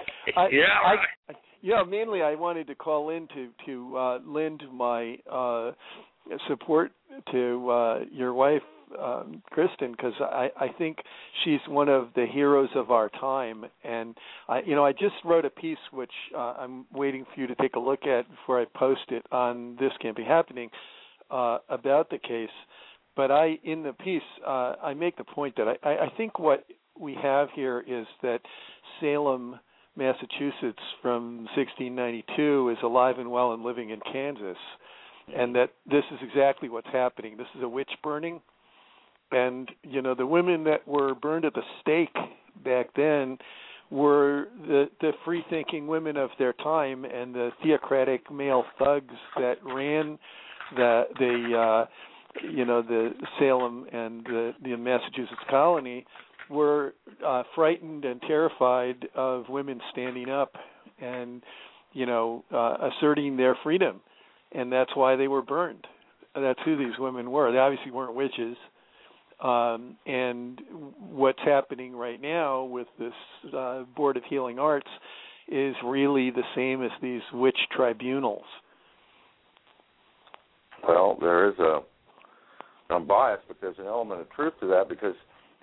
S14: Mainly I wanted to call in to lend my support to your wife, Kristen, because I think she's one of the heroes of our time. And I just wrote a piece which I'm waiting for you to take a look at before I post it on This Can't Be Happening about the case. But in the piece, I make the point that I think what we have here is that Salem, Massachusetts from 1692 is alive and well and living in Kansas, and that this is exactly what's happening. This is a witch burning, and the women that were burned at the stake back then were the free-thinking women of their time, and the theocratic male thugs that ran the Salem and the Massachusetts colony were frightened and terrified of women standing up and, asserting their freedom. And that's why they were burned. That's who these women were. They obviously weren't witches. And what's happening right now with this Board of Healing Arts is really the same as these witch tribunals.
S5: Well, I'm biased, but there's an element of truth to that, because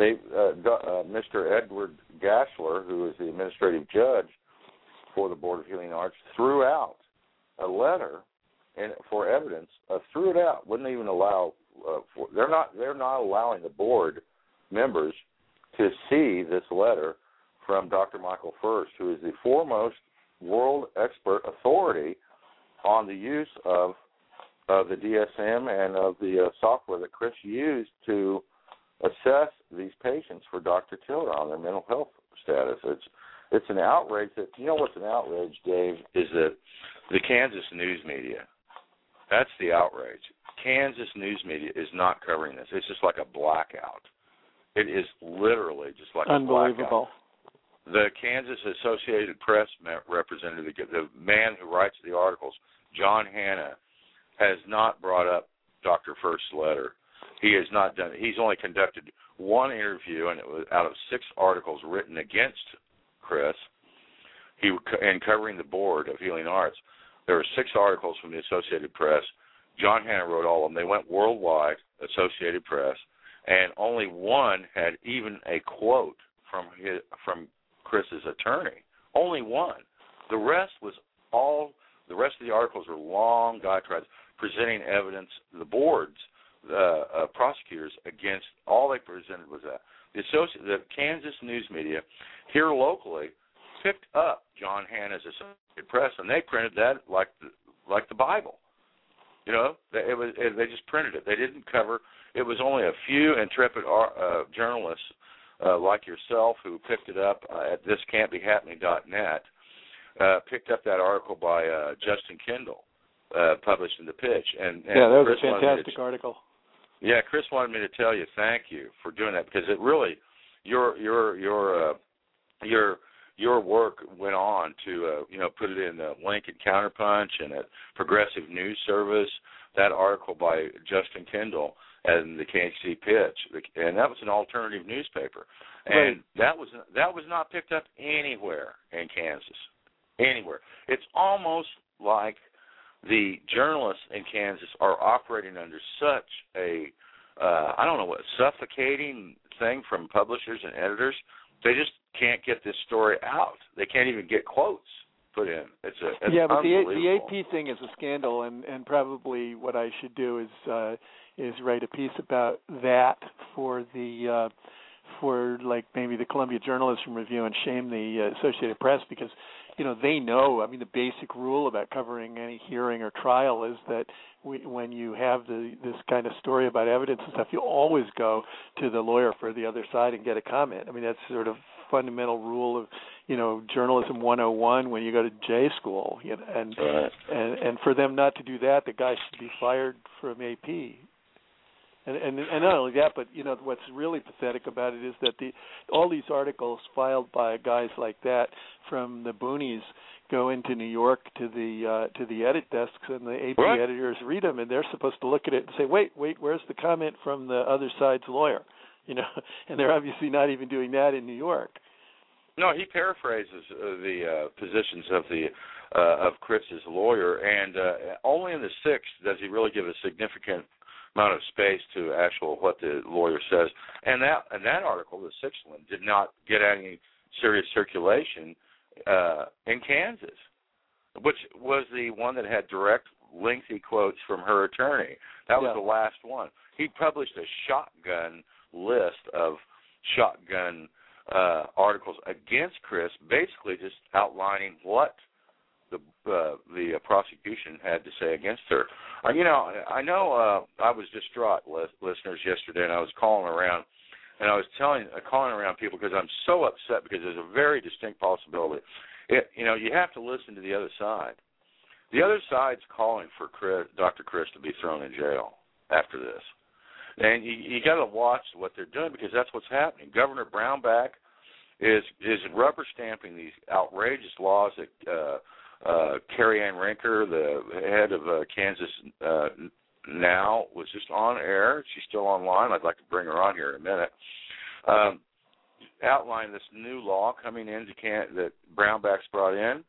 S5: Mr. Edward Gashler, who is the administrative judge for the Board of Healing Arts, threw out a letter for evidence. Threw it out. Wouldn't even allow. They're not allowing the board members to see this letter from Dr. Michael First, who is the foremost world expert authority on the use of the DSM and of the software that Chris used to assess these patients for Dr. Tiller on their mental health status. It's an outrage. What's an outrage, Dave, is that the Kansas news media, that's the outrage. Kansas news media is not covering this. It's just like a blackout. It is literally just like a blackout.
S14: Unbelievable.
S5: The Kansas Associated Press representative, the man who writes the articles, John Hanna, has not brought up Dr. First's letter. He has not done it. He's only conducted one interview, and it was out of 6 articles written against Chris. And covering the Board of Healing Arts, there were 6 articles from the Associated Press. John Hanna wrote all of them. They went worldwide, Associated Press, and only one had even a quote from Chris's attorney. Only one. The rest of the articles were long diatribes presenting evidence. The boards, prosecutors against, all they presented was that. The Kansas news media here locally picked up John Hanna's Associated Press, and they printed that like the Bible. You know, they just printed it. They didn't cover. It was only a few intrepid journalists like yourself who picked it up at thiscan'tbehappening.net. Picked up that article by Justin Kendall, published in The Pitch. And
S14: yeah, that was
S5: Chris
S14: a fantastic article.
S5: Yeah, Chris wanted me to tell you thank you for doing that, because it really your work went on to put it in the Lincoln Counterpunch and a Progressive News Service. That article by Justin Kendall and the Kansas City Pitch, and that was an alternative newspaper, and that was not picked up anywhere in Kansas, anywhere. It's almost like the journalists in Kansas are operating under such a suffocating thing from publishers and editors. They just can't get this story out. They can't even get quotes put in. It's
S14: but the AP thing is a scandal, and probably what I should do is write a piece about that for maybe the Columbia Journalism Review and shame the Associated Press, because they know. I mean, the basic rule about covering any hearing or trial is that when you have this kind of story about evidence and stuff, you always go to the lawyer for the other side and get a comment. I mean, that's sort of fundamental rule of journalism 101 when you go to J school. And for them not to do that, the guy should be fired from AP. And not only that, but what's really pathetic about it is that all these articles filed by guys like that from the boonies go into New York to the edit desks, and the AP editors read them, and they're supposed to look at it and say, wait, where's the comment from the other side's lawyer? And they're obviously not even doing that in New York.
S5: No, he paraphrases the positions of Chris's lawyer, and only in the sixth does he really give a significant amount of space to what the lawyer says. And that article, the sixth one, did not get any serious circulation in Kansas, which was the one that had direct, lengthy quotes from her attorney. That was the last one. He published a shotgun list of shotgun articles against Chris, basically just outlining what the prosecution had to say against her. I know I was distraught, listeners, yesterday, and I was calling around, and I was calling around people because I'm so upset, because there's a very distinct possibility. You have to listen to the other side. The other side's calling for Dr. Chris to be thrown in jail after this. And you got to watch what they're doing, because that's what's happening. Governor Brownback is rubber stamping these outrageous laws that Carrie Ann Rinker, the head of Kansas Now, was just on air. She's still online. I'd like to bring her on here in a minute. Outline this new law coming in that Brownback's brought in.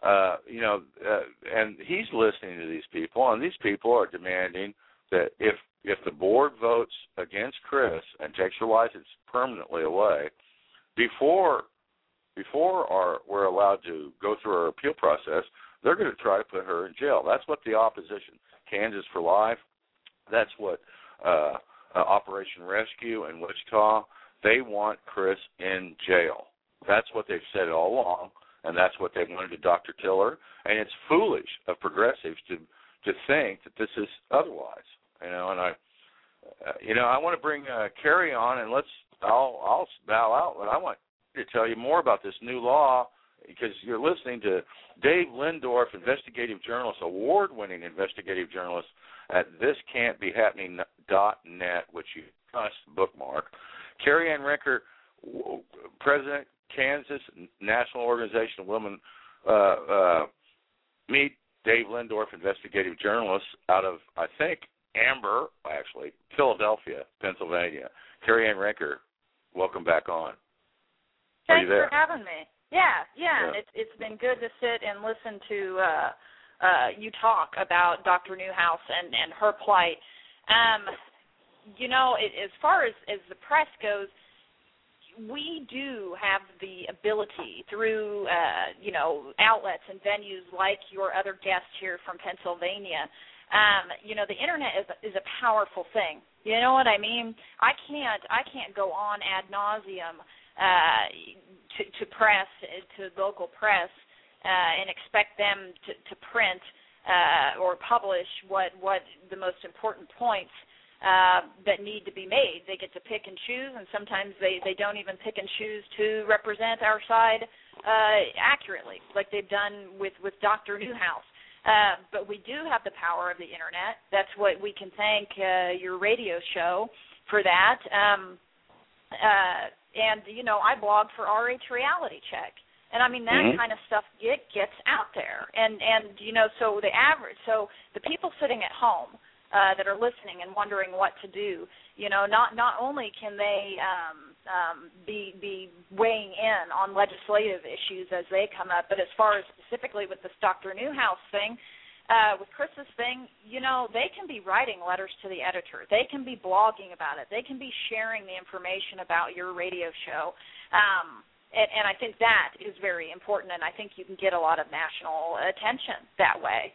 S5: And he's listening to these people, and these people are demanding that if the board votes against Chris and takes her license permanently away, before we're allowed to go through our appeal process, they're going to try to put her in jail. That's what the opposition, Kansas for Life, that's what Operation Rescue in Wichita, they want Chris in jail. That's what they've said all along, and that's what they wanted to Dr. Tiller. And it's foolish of progressives to think that this is otherwise. And I want to bring Carrie on, and I'll bow out, but I want to tell you more about this new law, because you're listening to Dave Lindorf, investigative journalist, award-winning investigative journalist at thiscan'tbehappening.net, which you must bookmark. Carrie Ann Rinker, President, Kansas National Organization of Women. Meet Dave Lindorf, investigative journalist out of, I think, Philadelphia, Pennsylvania. Carrie Ann Rinker, welcome back on.
S13: Thanks for having me. Yeah. It's been good to sit and listen to you talk about Dr. Newhouse and her plight. As far as the press goes, we do have the ability through, outlets and venues like your other guest here from Pennsylvania The internet is a powerful thing. You know what I mean? I can't go on ad nauseum to press, to local press, and expect them to print or publish what the most important points that need to be made. They get to pick and choose, and sometimes they don't even pick and choose to represent our side accurately, like they've done with Dr. Newhouse. But we do have the power of the internet. That's what we can thank your radio show for that. And I blog for RH Reality Check. And I mean, that kind of stuff gets out there. And so the people sitting at home that are listening and wondering what to do, not only can they be weighing in on legislative issues as they come up, but as far as specifically with this Dr. Newhouse thing, with Chris's thing, they can be writing letters to the editor. They can be blogging about it. They can be sharing the information about your radio show. And I think that is very important, and I think you can get a lot of national attention that way.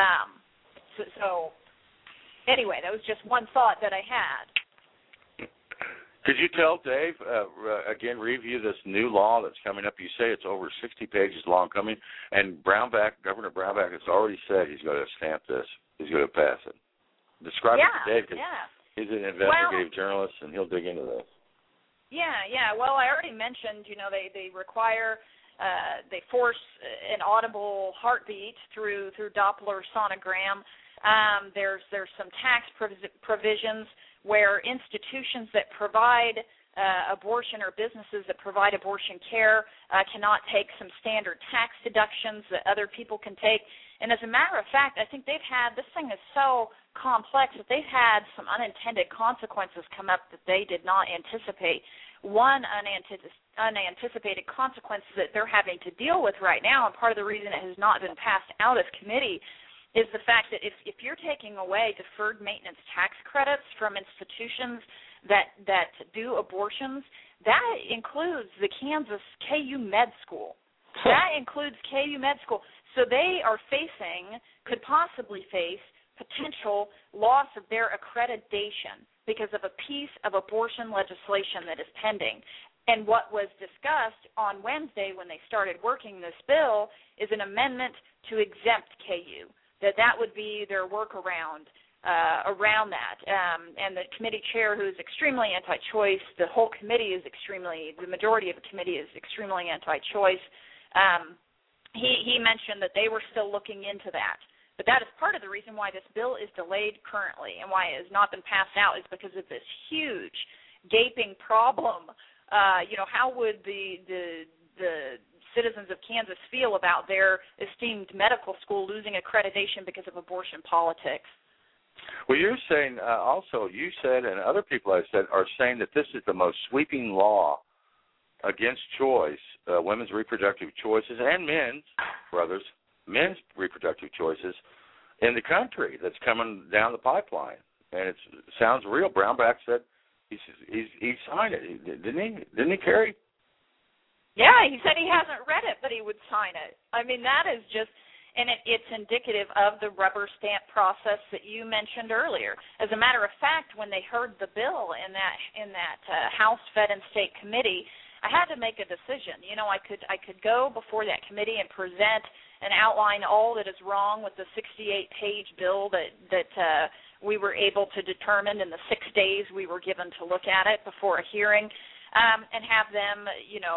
S13: So anyway, that was just one thought that I had.
S5: Could you tell Dave, again, review this new law that's coming up? You say it's over 60 pages long coming, and Governor Brownback has already said he's going to stamp this. He's going to pass it. Describe it to Dave, because he's an investigative journalist, and he'll dig into this.
S13: Yeah. Well, I already mentioned, they require, they force an audible heartbeat through Doppler sonogram. There's some tax provisions where institutions that provide abortion or businesses that provide abortion care cannot take some standard tax deductions that other people can take. And as a matter of fact, I think this thing is so complex that they've had some unintended consequences come up that they did not anticipate. One unanticipated consequence that they're having to deal with right now, and part of the reason it has not been passed out of committee, is the fact that if you're taking away deferred maintenance tax credits from institutions that do abortions, that includes the Kansas KU Med School. That includes KU Med School. So they could possibly face potential loss of their accreditation because of a piece of abortion legislation that is pending. And what was discussed on Wednesday when they started working this bill is an amendment to exempt KU. That would be their workaround around that. And the committee chair, who is extremely anti-choice, the majority of the committee is extremely anti-choice. He mentioned that they were still looking into that. But that is part of the reason why this bill is delayed currently and why it has not been passed out, is because of this huge, gaping problem. How would the citizens of Kansas feel about their esteemed medical school losing accreditation because of abortion politics?
S5: Well, you're saying also, you said, and other people have said, are saying that this is the most sweeping law against choice, women's reproductive choices, and men's reproductive choices in the country that's coming down the pipeline. And it sounds real. Brownback said he signed it, didn't he, Carrie?
S13: Yeah, he said he hasn't read it, but he would sign it. I mean, that is just, and it's indicative of the rubber stamp process that you mentioned earlier. As a matter of fact, when they heard the bill in that House Fed and State Committee, I had to make a decision. I could go before that committee and present and outline all that is wrong with the 68-page bill that we were able to determine in the 6 days we were given to look at it before a hearing, and have them,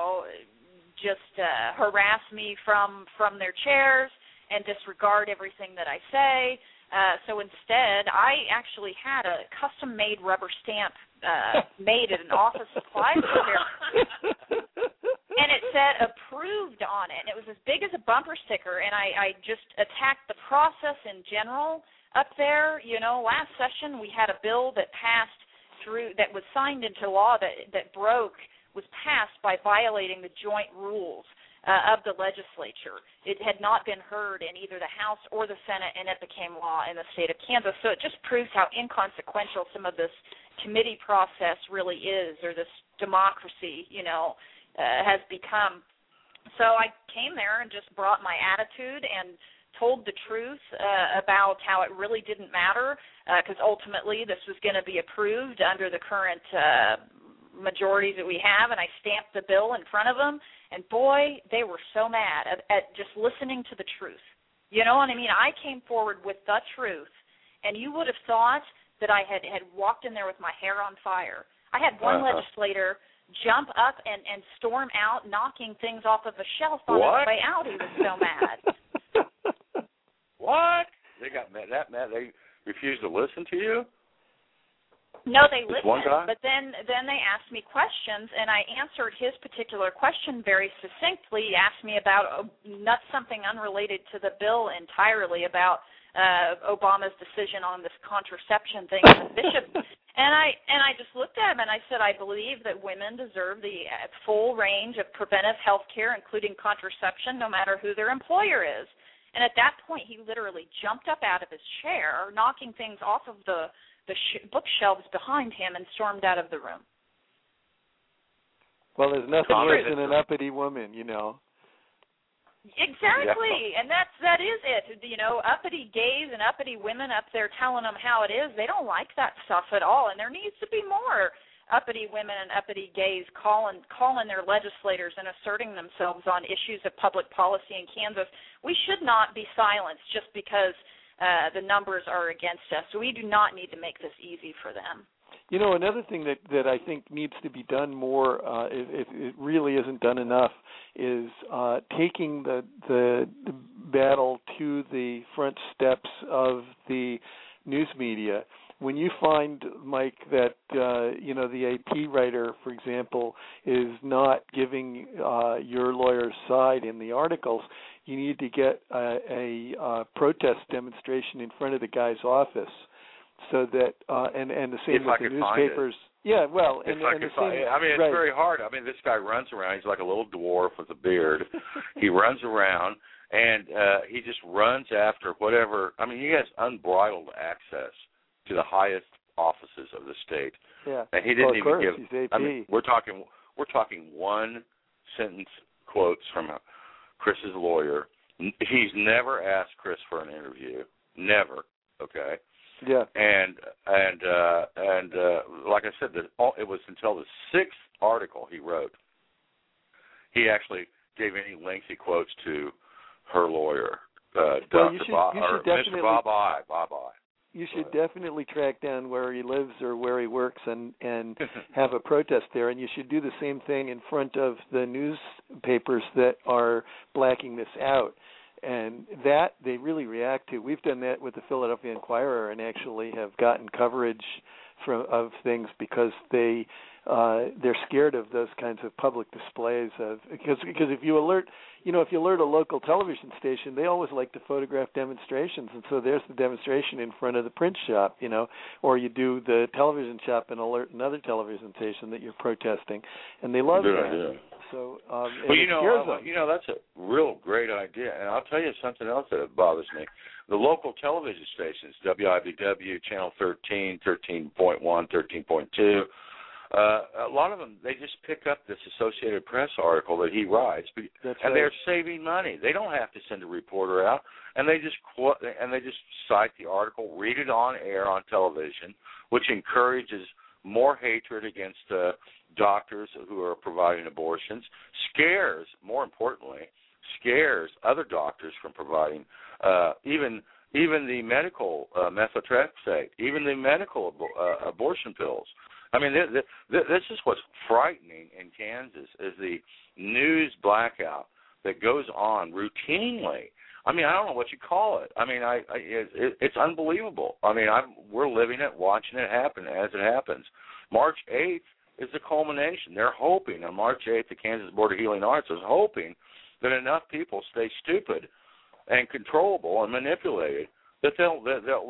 S13: just harass me from their chairs and disregard everything that I say. So instead, I actually had a custom-made rubber stamp made at an office supply store. And it said approved on it. And it was as big as a bumper sticker, and I just attacked the process in general up there. Last session we had a bill that passed through, that was signed into law that was passed by violating the joint rules of the legislature. It had not been heard in either the House or the Senate, and it became law in the state of Kansas. So it just proves how inconsequential some of this committee process really is, or this democracy, has become. So I came there and just brought my attitude and told the truth about how it really didn't matter, because ultimately this was going to be approved under the current majorities that we have, and I stamped the bill in front of them, and boy, they were so mad at just listening to the truth. You know what I mean? I came forward with the truth, and you would have thought that I had walked in there with my hair on fire. I had one legislator jump up and storm out, knocking things off of a shelf on his way out. He was so mad.
S5: What? They got that mad? They refused to listen to you?
S13: No, they listened, but then they asked me questions, and I answered his particular question very succinctly. He asked me about something unrelated to the bill entirely, about Obama's decision on this contraception thing with the bishop. And I just looked at him and I said, I believe that women deserve the full range of preventive health care, including contraception, no matter who their employer is. And at that point, he literally jumped up out of his chair, knocking things off of the bookshelves behind him, and stormed out of the room.
S14: Well, there's nothing worse than an uppity woman, you know.
S13: Exactly, and that is it. You know, uppity gays and uppity women up there telling them how it is, they don't like that stuff at all, and there needs to be more uppity women and uppity gays calling their legislators and asserting themselves on issues of public policy in Kansas. We should not be silenced just because the numbers are against us. So we do not need to make this easy for them.
S14: You know, another thing that I think needs to be done more, if it really isn't done enough, is taking the battle to the front steps of the news media. When you find, Mike, that the AP writer, for example, is not giving your lawyer's side in the articles, you need to get a protest demonstration in front of the guy's office, so that and the same with the newspapers. Yeah, well, and the same.
S5: I mean, it's very hard. I mean, this guy runs around. He's like a little dwarf with a beard. He runs around and he just runs after whatever. I mean, he has unbridled access to the highest offices of the state.
S14: Yeah.
S5: And he didn't even give.
S14: He's AP.
S5: I mean, we're talking one sentence quotes from Chris's lawyer. He's never asked Chris for an interview. Never. Okay.
S14: Yeah.
S5: And like I said, it was until the 6th article he wrote, he actually gave any lengthy quotes to her lawyer, Dr. Mr. Bye-bye.
S14: You should definitely track down where he lives or where he works and have a protest there. And you should do the same thing in front of the newspapers that are blacking this out. And that they really react to. We've done that with the Philadelphia Inquirer and actually have gotten coverage of things because they're scared of those kinds of public displays of because if you alert a local television station, they always like to photograph demonstrations, and so there's the demonstration in front of the print shop, or you do the television shop and alert another television station that you're protesting, and they love that.
S5: Idea.
S14: So,
S5: well, that's a real great idea, and I'll tell you something else that bothers me. The local television stations, WIBW, Channel 13, 13.1, 13.2, a lot of them, they just pick up this Associated Press article that he writes, and they're saving money. They don't have to send a reporter out, and they just cite the article, read it on air on television, which encourages more hatred against doctors who are providing abortions, more importantly, scares other doctors from providing even the medical methotrexate, even the medical abortion pills. I mean, this is what's frightening in Kansas is the news blackout that goes on routinely. I mean, I don't know what you call it. I mean, it's unbelievable. I mean, we're living it, watching it happen as it happens. March 8th is the culmination. They're hoping on March 8th, the Kansas Board of Healing Arts is hoping that enough people stay stupid and controllable and manipulated that they'll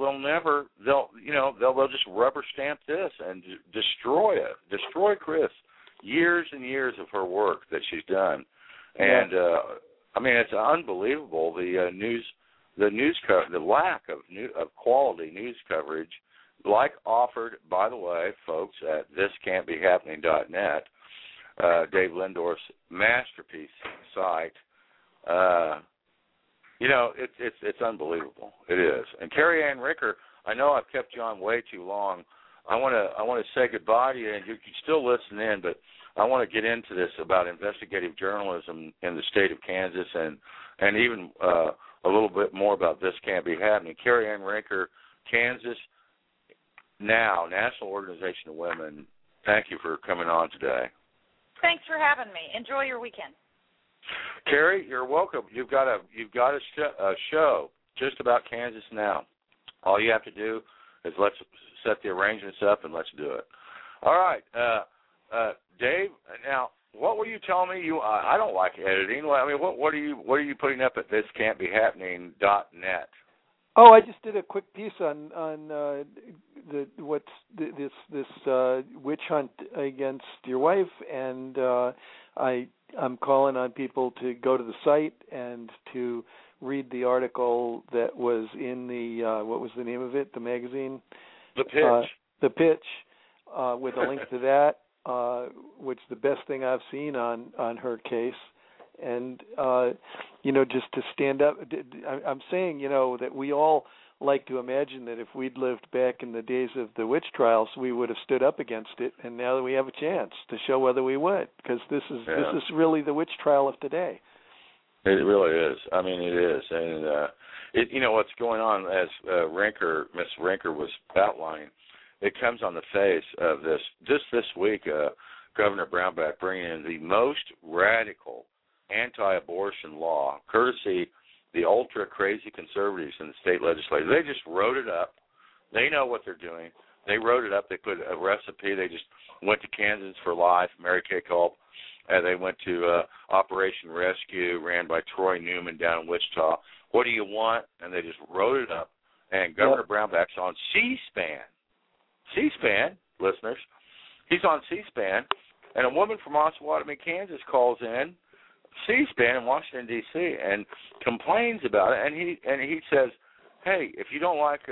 S5: just rubber stamp this and destroy Chris. Years and years of her work that she's done, and I mean it's unbelievable the lack of quality news coverage, like offered, by the way, folks, at thiscan'tbehappening.net, Dave Lindorf's masterpiece site. It's unbelievable. It is. And Carrie Ann Ricker, I know I've kept you on way too long. I want to say goodbye to you, and you can still listen in, but I want to get into this about investigative journalism in the state of Kansas, and even a little bit more about This Can't Be Happening. Carrie Ann Ricker, Kansas Now, National Organization of Women. Thank you for coming on today.
S13: Thanks for having me. Enjoy your weekend.
S5: Carrie, you're welcome. You've got a show just about Kansas Now. All you have to do is let's set the arrangements up and let's do it. All right, Dave. Now, what were you telling me? I don't like editing. I mean, what are you putting up at thiscan'tbehappening.net?
S14: Oh, I just did a quick piece on this witch hunt against your wife, and I'm calling on people to go to the site and to read the article that was in the what was the name of it? The magazine.
S5: The Pitch.
S14: The Pitch, with a link to that, which is the best thing I've seen on her case. And, just to stand up, I'm saying, that we all like to imagine that if we'd lived back in the days of the witch trials, we would have stood up against it. And now that we have a chance to show whether we would, because this is really the witch trial of today.
S5: It really is. I mean, it is. And, what's going on, as Miss Rinker was outlining, it comes on the face of this. Just this week, Governor Brownback bringing in the most radical anti-abortion law, courtesy the ultra-crazy conservatives in the state legislature. They just wrote it up. They know what they're doing. They wrote it up. They put a recipe. They just went to Kansas for Life, Mary Kay Culp. They went to Operation Rescue, ran by Troy Newman down in Wichita. What do you want? And they just wrote it up. And Governor Brownback's on C-SPAN. C-SPAN, listeners. He's on C-SPAN. And a woman from Osawatomie, Kansas calls in C-SPAN in Washington, D.C., and complains about it. And he says, hey, if you don't like,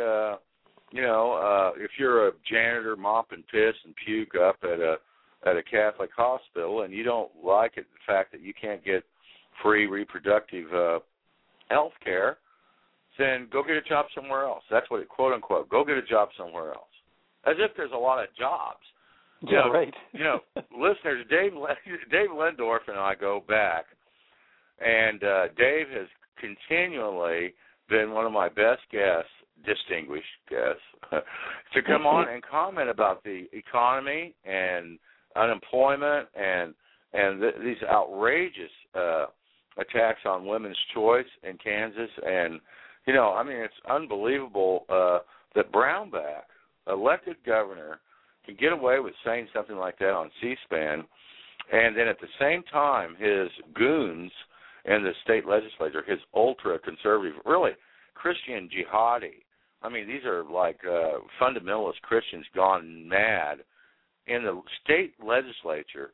S5: if you're a janitor mopping piss and puke up at a Catholic hospital and you don't like it, the fact that you can't get free reproductive health care, then go get a job somewhere else. That's what it, quote unquote, go get a job somewhere else. As if there's a lot of jobs.
S14: Right.
S5: Listeners, Dave Lindorf and I go back, and Dave has continually been one of my best guests, distinguished guests, to come on and comment about the economy and unemployment and these outrageous attacks on women's choice in Kansas. And, it's unbelievable that Brownback, elected governor, can get away with saying something like that on C-SPAN, and then at the same time his goons in the state legislature, his ultra-conservative, really Christian jihadi, these are like fundamentalist Christians gone mad, in the state legislature,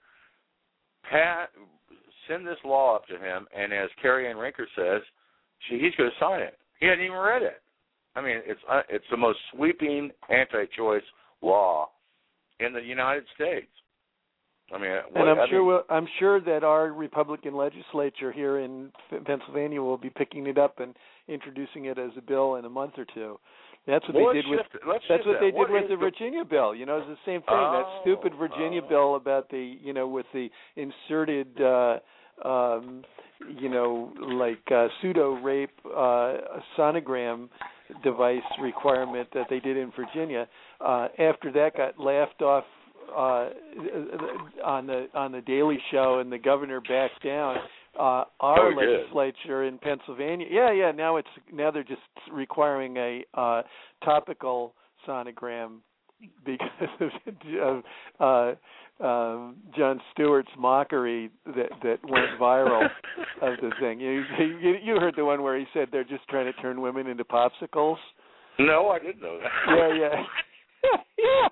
S5: send this law up to him, and as Carrie Ann Rinker says, he's going to sign it. He hadn't even read it. It's the most sweeping anti-choice law in the United States.
S14: I'm sure that our Republican legislature here in Pennsylvania will be picking it up and introducing it as a bill in a month or two. That's what they did with the Virginia bill. It's the same thing. That stupid Virginia bill about the with the inserted pseudo rape sonogram device requirement that they did in Virginia. After that got laughed off on the Daily Show, and the governor backed down. Our legislature in Pennsylvania, now they're just requiring a topical sonogram because of Jon Stewart's mockery that went viral of the thing. You heard the one where he said they're just trying to turn women into popsicles?
S5: No, I didn't know that.
S14: Yeah.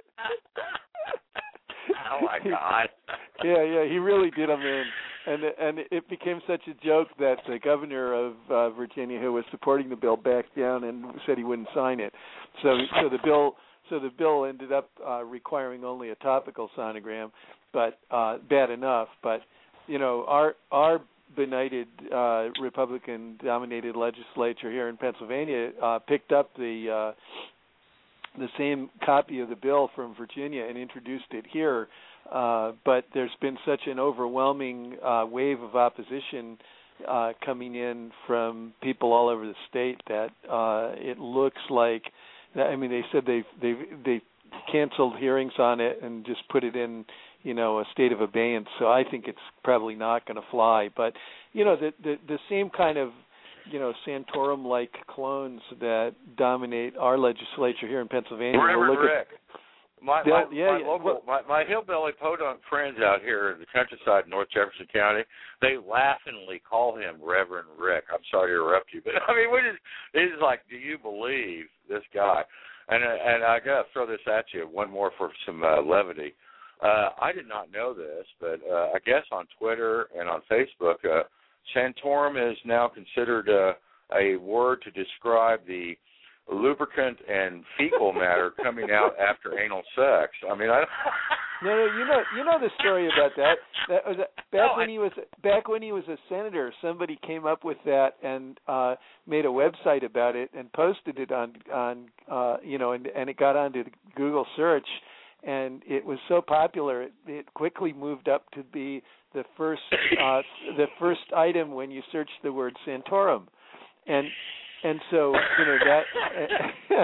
S5: Oh my God.
S14: Yeah, he really did them in. And it became such a joke that the governor of Virginia, who was supporting the bill, backed down and said he wouldn't sign it. So the bill ended up requiring only a topical sonogram, but bad enough. But our benighted Republican-dominated legislature here in Pennsylvania picked up the same copy of the bill from Virginia and introduced it here. But there's been such an overwhelming wave of opposition coming in from people all over the state that it looks like. I mean, they said they canceled hearings on it and just put it in, a state of abeyance. So I think it's probably not going to fly. But the same kind of Santorum-like clones that dominate our legislature here in Pennsylvania.
S5: Reverend Rick. My hillbilly podunk friends out here in the countryside in North Jefferson County, they laughingly call him Reverend Rick. I'm sorry to interrupt you, but I mean, it's like, do you believe this guy? And I got to throw this at you, one more for some levity. I did not know this, but I guess on Twitter and on Facebook, Santorum is now considered a word to describe the lubricant and fecal matter coming out after anal sex. I mean,
S14: No, you know the story about that. That was back when he was a senator. Somebody came up with that and made a website about it and posted it on and it got onto the Google search, and it was so popular it quickly moved up to be the first item when you search the word Santorum, and so that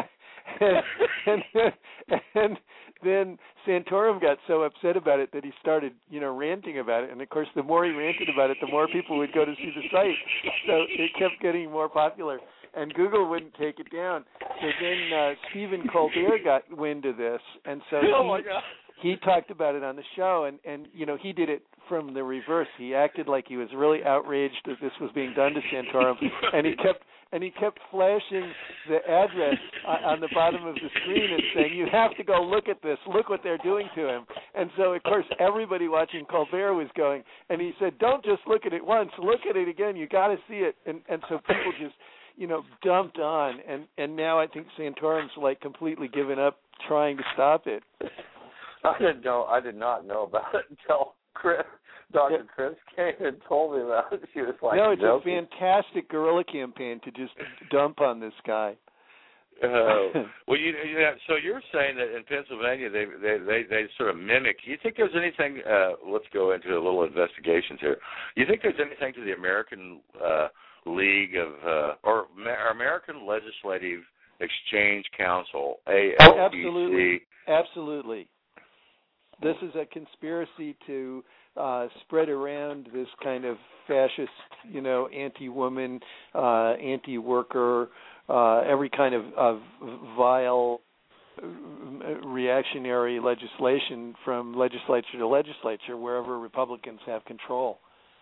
S14: and then Santorum got so upset about it that he started ranting about it, and of course the more he ranted about it, the more people would go to see the site, so it kept getting more popular, and Google wouldn't take it down. So then Stephen Colbert got wind of this, and so he talked about it on the show, and he did it from the reverse. He acted like he was really outraged that this was being done to Santorum, and he kept flashing the address on the bottom of the screen and saying, "You have to go look at this. Look what they're doing to him." And so, of course, everybody watching Colbert was going, and he said, "Don't just look at it once. Look at it again. You got to see it." And so people just dumped on, and now I think Santorum's like completely given up trying to stop it.
S5: I did not know about it until Dr. Chris came and told me about it. She was like,
S14: "No, it's a fantastic guerrilla campaign to just dump on this guy."
S5: Well, so you're saying that in Pennsylvania they sort of mimic. You think there's anything? Let's go into a little investigations here. You think there's anything to the American League of or American Legislative Exchange Council, ALEC?
S14: Absolutely. This is a conspiracy to spread around this kind of fascist, anti-woman, anti-worker, every kind of vile, reactionary legislation from legislature to legislature, wherever Republicans have control.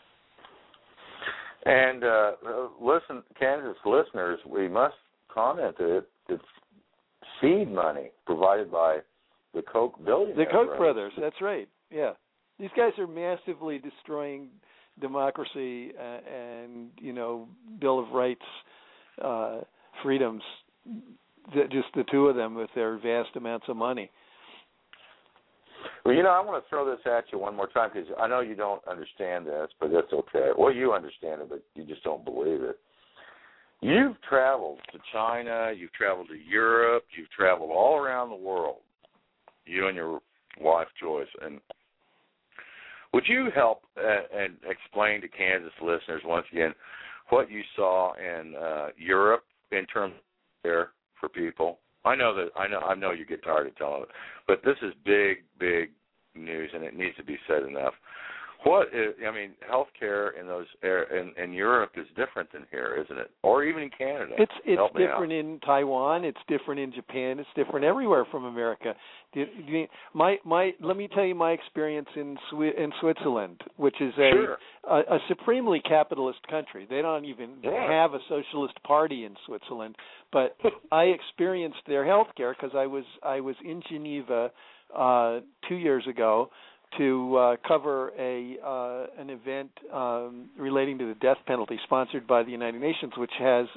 S5: And listen, Kansas listeners, we must comment that it's seed money provided by the Koch billionaires.
S14: The Koch brothers, that's right. Yeah, these guys are massively destroying democracy and Bill of Rights, freedoms. Just the two of them with their vast amounts of money.
S5: Well, I want to throw this at you one more time because I know you don't understand this, but that's okay. Well, you understand it, but you just don't believe it. You've traveled to China, you've traveled to Europe, you've traveled all around the world, you and your wife, Joyce. And would you help and explain to Kansas listeners once again what you saw in Europe in terms of care for people? I know you get tired of telling it, but this is big news, and it needs to be said enough. Healthcare in Europe is different than here, isn't it? Or even in Canada.
S14: It's different in Taiwan. It's different in Japan. It's different everywhere from America. Let me tell you my experience in Switzerland, which is a supremely capitalist country. They don't even have a socialist party in Switzerland. But I experienced their healthcare because I was in Geneva 2 years ago to cover an event relating to the death penalty sponsored by the United Nations, which has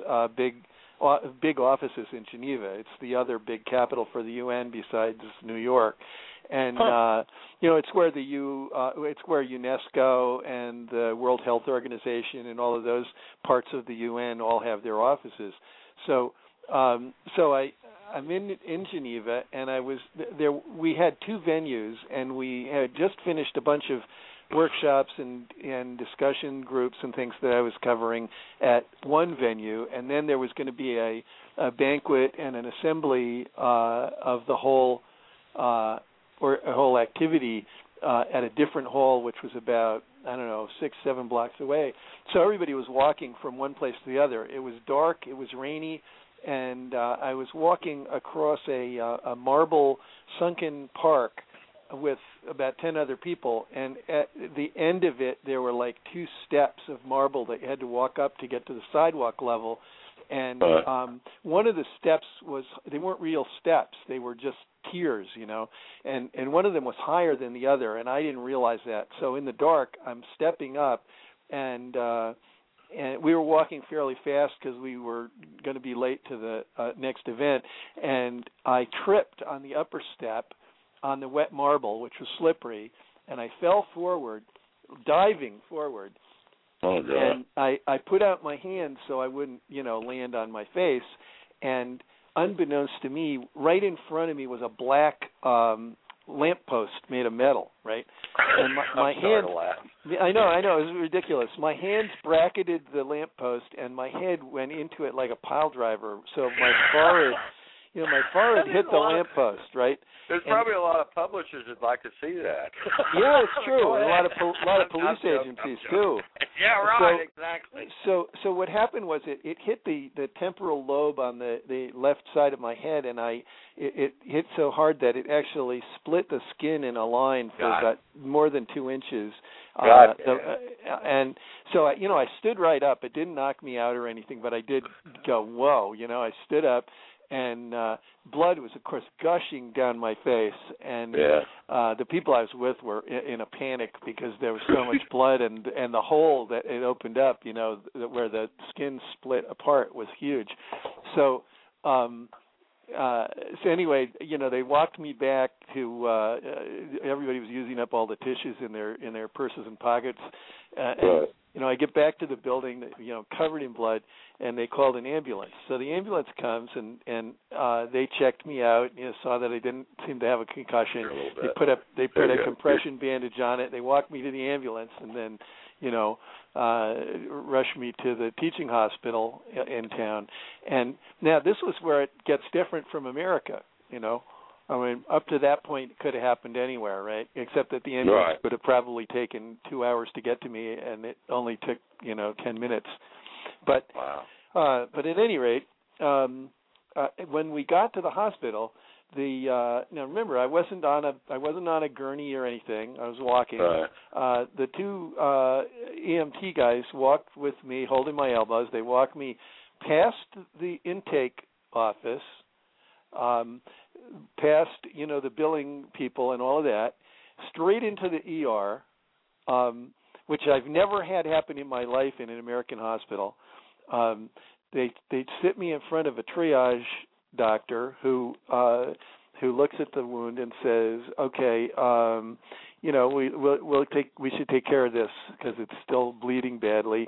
S14: big offices in Geneva. It's the other big capital for the UN besides New York. And it's where it's where UNESCO and the World Health Organization and all of those parts of the UN all have their offices. So I'm in Geneva, and I was there. We had two venues, and we had just finished a bunch of workshops and discussion groups and things that I was covering at one venue, and then there was going to be a banquet and an assembly of the whole or a whole activity at a different hall, which was about 6-7 blocks away. So everybody was walking from one place to the other. It was dark, it was rainy, and I was walking across a marble sunken park with about 10 other people, and at the end of it there were like 2 steps of marble that you had to walk up to get to the sidewalk level. And one of the steps they weren't real steps, they were just tiers, and one of them was higher than the other, and I didn't realize that. So in the dark, I'm stepping up, and we were walking fairly fast because we were going to be late to the next event, and I tripped on the upper step on the wet marble, which was slippery, and I fell forward, diving forward.
S5: Oh, God.
S14: And I put out my hand so I wouldn't, land on my face, and unbeknownst to me, right in front of me was a black lamppost made of metal, right? And my hand, I know, it was ridiculous. My hands bracketed the lamppost, and my head went into it like a pile driver. So my forehead, hit the lamppost, right?
S5: There's probably a lot of publishers that'd like to see that.
S14: Yeah, it's true. And a lot of police agencies too.
S5: Yeah, right, exactly.
S14: So what happened was it hit the temporal lobe on the left side of my head, and it hit so hard that it actually split the skin in a line for about more than 2 inches. And so I stood right up. It didn't knock me out or anything, but I did go, whoa. I stood up. And blood was, of course, gushing down my face, and the people I was with were in a panic because there was so much blood, and the hole that it opened up, where the skin split apart, was huge. So anyway, they walked me back to. Everybody was using up all the tissues in their purses and pockets. And I get back to the building, covered in blood, and they called an ambulance. So the ambulance comes, and they checked me out. Saw that I didn't seem to have a concussion. They put a compression bandage on it. They walked me to the ambulance, and then rushed me to the teaching hospital in town. And now this was where it gets different from America. I mean, up to that point, it could have happened anywhere, right? Except that the ambulance would have probably taken 2 hours to get to me, and it only took 10 minutes. But but at any rate, when we got to the hospital, now remember, I wasn't on a gurney or anything. I was walking. The 2 EMT guys walked with me, holding my elbows. They walked me past the intake office. Past, the billing people and all of that, straight into the ER, which I've never had happen in my life in an American hospital. They sit me in front of a triage doctor who looks at the wound and says, "Okay, we should take care of this because it's still bleeding badly."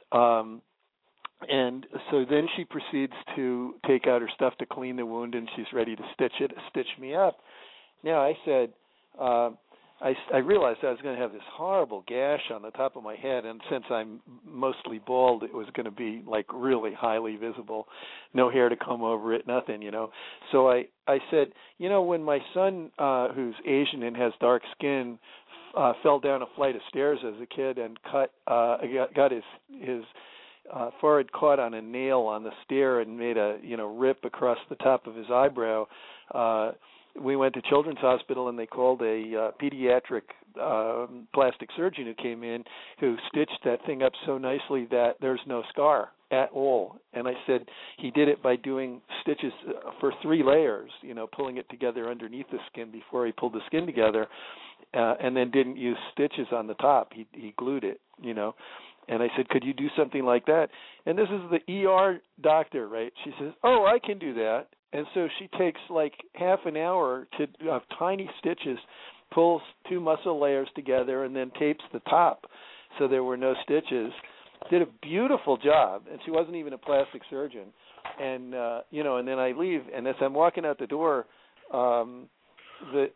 S14: And so then she proceeds to take out her stuff to clean the wound, and she's ready to stitch me up. Now I said, I realized I was going to have this horrible gash on the top of my head, and since I'm mostly bald, it was going to be like really highly visible, no hair to comb over it, nothing, So I said, when my son, who's Asian and has dark skin, fell down a flight of stairs as a kid and got his forehead caught on a nail on the stair and made a rip across the top of his eyebrow. We went to Children's Hospital, and they called a pediatric plastic surgeon who came in, who stitched that thing up so nicely that there's no scar at all. And I said he did it by doing stitches for 3 layers, pulling it together underneath the skin before he pulled the skin together, and then didn't use stitches on the top. He glued it, And I said, could you do something like that? And this is the ER doctor, right? She says, oh, I can do that. And so she takes like half an hour of tiny stitches, pulls 2 muscle layers together, and then tapes the top so there were no stitches. Did a beautiful job, and she wasn't even a plastic surgeon. And and then I leave, and as I'm walking out the door, the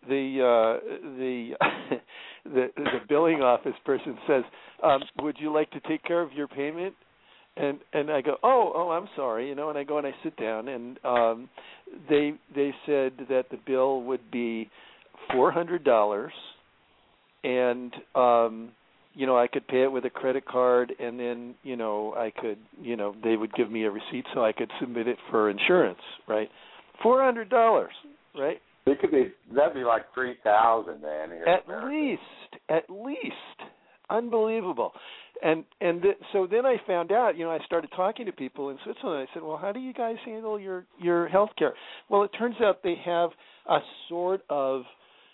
S14: billing office person says, "Would you like to take care of your payment?" And I go, oh, I'm sorry, and I go and I sit down, and they said that the bill would be $400, and I could pay it with a credit card, and then I could they would give me a receipt so I could submit it for insurance, right? $400, right?
S5: That'd be like $3,000, man.
S14: At least, unbelievable. So then I found out, I started talking to people in Switzerland. I said, well, how do you guys handle your health care? Well, it turns out they have a sort of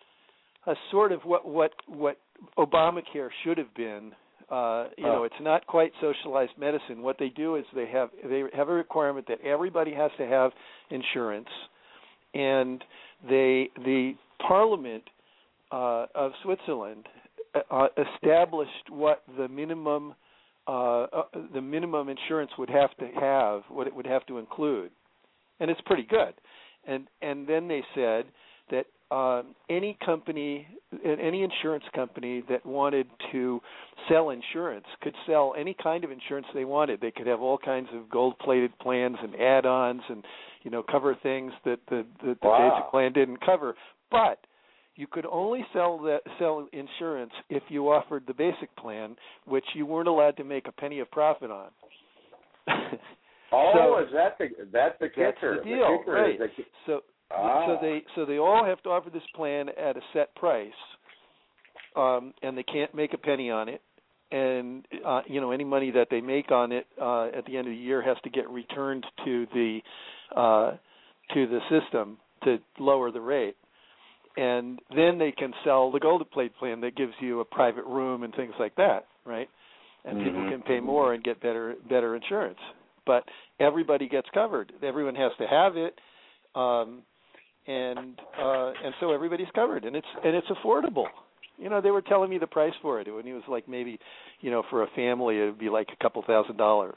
S14: what Obamacare should have been. It's not quite socialized medicine. What they do is they have a requirement that everybody has to have insurance, and the Parliament of Switzerland established what the minimum insurance would have to have, what it would have to include, and it's pretty good. And then they said that any insurance company that wanted to sell insurance could sell any kind of insurance they wanted. They could have all kinds of gold-plated plans and add-ons, and cover things that the basic plan didn't cover, but you could only sell insurance if you offered the basic plan, which you weren't allowed to make a penny of profit on.
S5: That's the kicker?
S14: That's the deal, right? So they all have to offer this plan at a set price, and they can't make a penny on it. And any money that they make on it at the end of the year has to get returned to the system to lower the rate. And then they can sell the gold plate plan that gives you a private room and things like that, right? And people can pay more and get better insurance. But everybody gets covered. Everyone has to have it, and so everybody's covered, and it's affordable. They were telling me the price for it when it was like maybe, for a family it would be like a couple $1,000s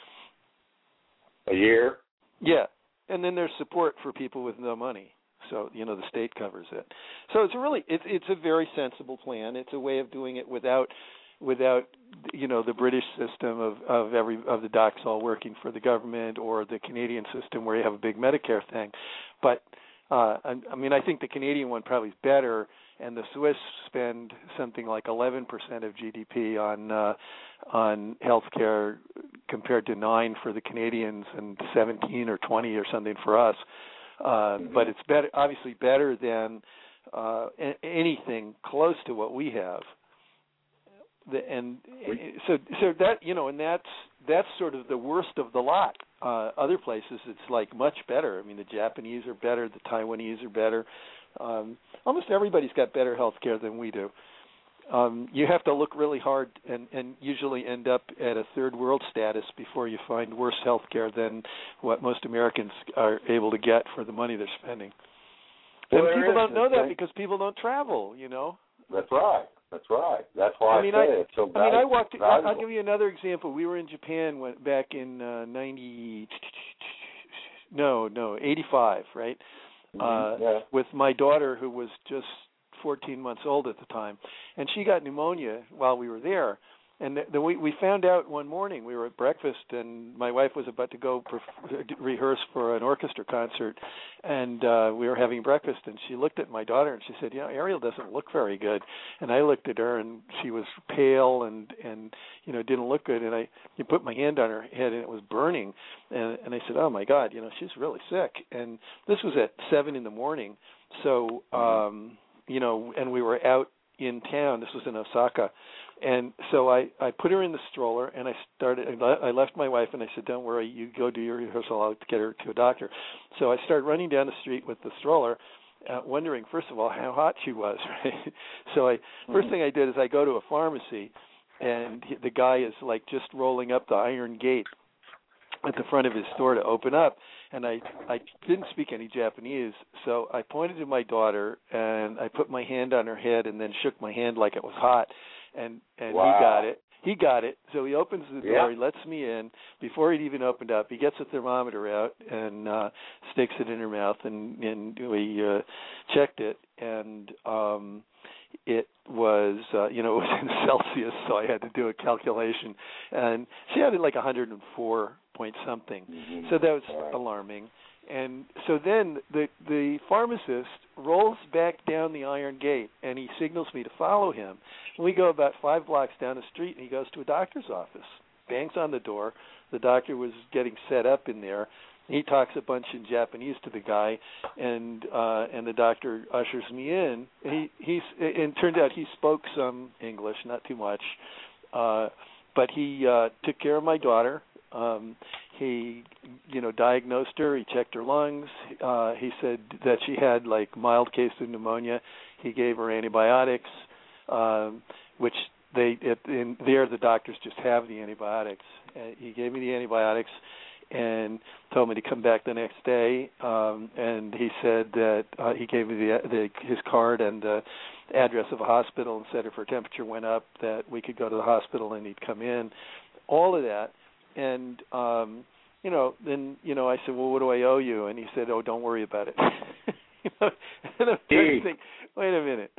S5: a year.
S14: Yeah, and then there's support for people with no money. So the state covers it. So it's a very sensible plan. It's a way of doing it without the British system of the docs all working for the government, or the Canadian system where you have a big Medicare thing. But I think the Canadian one probably is better, and the Swiss spend something like 11% of GDP on healthcare compared to 9% for the Canadians and 17 or 20 or something for us. But it's obviously better than anything close to what we have. So that and that's sort of the worst of the lot. Other places it's like much better. The Japanese are better, the Taiwanese are better. Almost everybody's got better health care than we do. You have to look really hard and usually end up at a third world status before you find worse health care than what most Americans are able to get for the money they're spending. And people don't know that because people don't travel,
S5: That's right. That's why I say it's so valuable.
S14: I'll give you another example. We were in Japan back in 85, right? With my daughter, who was just 14 months old at the time, and she got pneumonia while we were there. And we found out one morning. We were at breakfast, and my wife was about to go rehearse for an orchestra concert, and we were having breakfast, and she looked at my daughter, and she said, Ariel doesn't look very good. And I looked at her, and she was pale and didn't look good, and I put my hand on her head, and it was burning, and I said, oh, my God, she's really sick. And this was at 7 a.m, so, and we were out in town. This was in Osaka. And so I put her in the stroller, and I left my wife, and I said, don't worry, you go do your rehearsal, I'll get her to a doctor. So I started running down the street with the stroller, wondering, first of all, how hot she was. Right? So first thing I did is I go to a pharmacy, and the guy is like just rolling up the iron gate. at the front of his store to open up, and I didn't speak any Japanese, so I pointed to my daughter and I put my hand on her head and then shook my hand like it was hot, and
S5: wow.
S14: He got it. So he opens the door, he lets me in. Before he'd even opened up, he gets a thermometer out and sticks it in her mouth, and we checked it, and it was, it was in Celsius, so I had to do a calculation. And she had it like 104 point something. Mm-hmm. So that was alarming. And so then the pharmacist rolls back down the iron gate, and he signals me to follow him. And we go about 5 blocks down the street, and he goes to a doctor's office, bangs on the door. The doctor was getting set up in there. He talks a bunch in Japanese to the guy, and the doctor ushers me in. And it turned out he spoke some English, not too much, but he took care of my daughter. He, diagnosed her. He checked her lungs. He said that she had like mild case of pneumonia. He gave her antibiotics, which the doctors just have the antibiotics. He gave me the antibiotics and told me to come back the next day. And he said that he gave me his card and the address of a hospital and said if her temperature went up that we could go to the hospital and he'd come in. All of that. And, then, I said, well, what do I owe you? And he said, oh, don't worry about it. And I'm trying to think, wait a minute.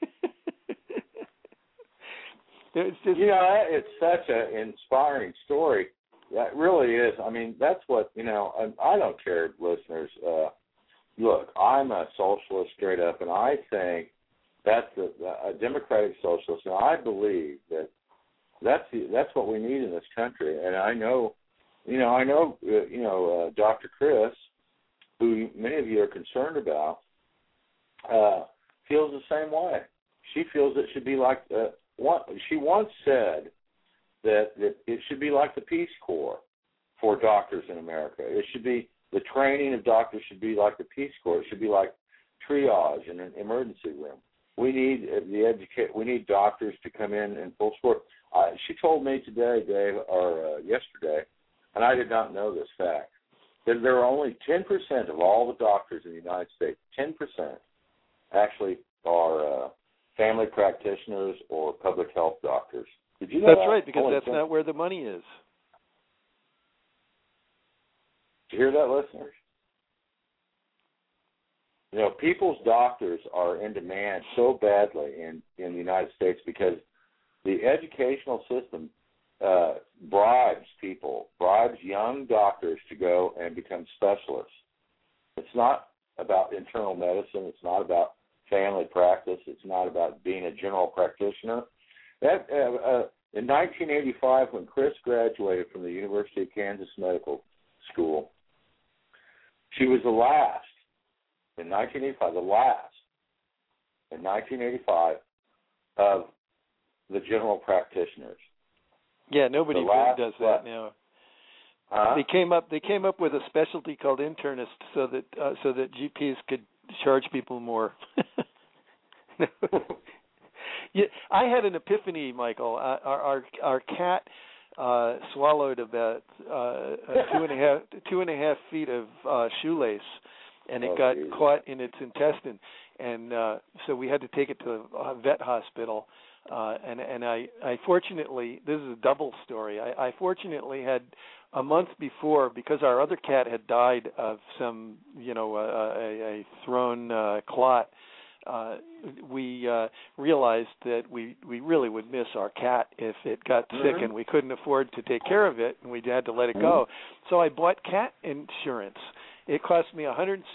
S14: It's just,
S5: it's such an inspiring story. That really is. I mean, that's what, I don't care, listeners. Look, I'm a socialist straight up, and I think that's a democratic socialist, and I believe that that's what we need in this country. And I know, Dr. Chris, who many of you are concerned about, feels the same way. She feels it should be like she once said that it should be like the Peace Corps for doctors in America. It should be the training of doctors should be like the Peace Corps. It should be like triage in an emergency room. We need we need doctors to come in full support. She told me today, Dave, or yesterday, and I did not know this fact, that there are only 10% of all the doctors in the United States, 10% actually are family practitioners or public health doctors. Did you know
S14: That's
S5: that?
S14: right, because that's not where the money is.
S5: Did you hear that, listeners? People's doctors are in demand so badly in the United States because the educational system bribes young doctors to go and become specialists. It's not about internal medicine. It's not about family practice. It's not about being a general practitioner. In 1985, when Chris graduated from the University of Kansas Medical School, she was the last. In 1985, of the general practitioners.
S14: Yeah, nobody does that now. They came up with a specialty called internist so that GPs could charge people more. Yeah, I had an epiphany, Michael. Our cat swallowed about 2.5 feet of shoelace, and it got caught in its intestine, and so we had to take it to a vet hospital. And I fortunately, this is a double story. I fortunately had a month before, because our other cat had died of some, a thrown clot. We realized that we really would miss our cat if it got sick, and we couldn't afford to take care of it, and we had to let it go. So I bought cat insurance. It cost me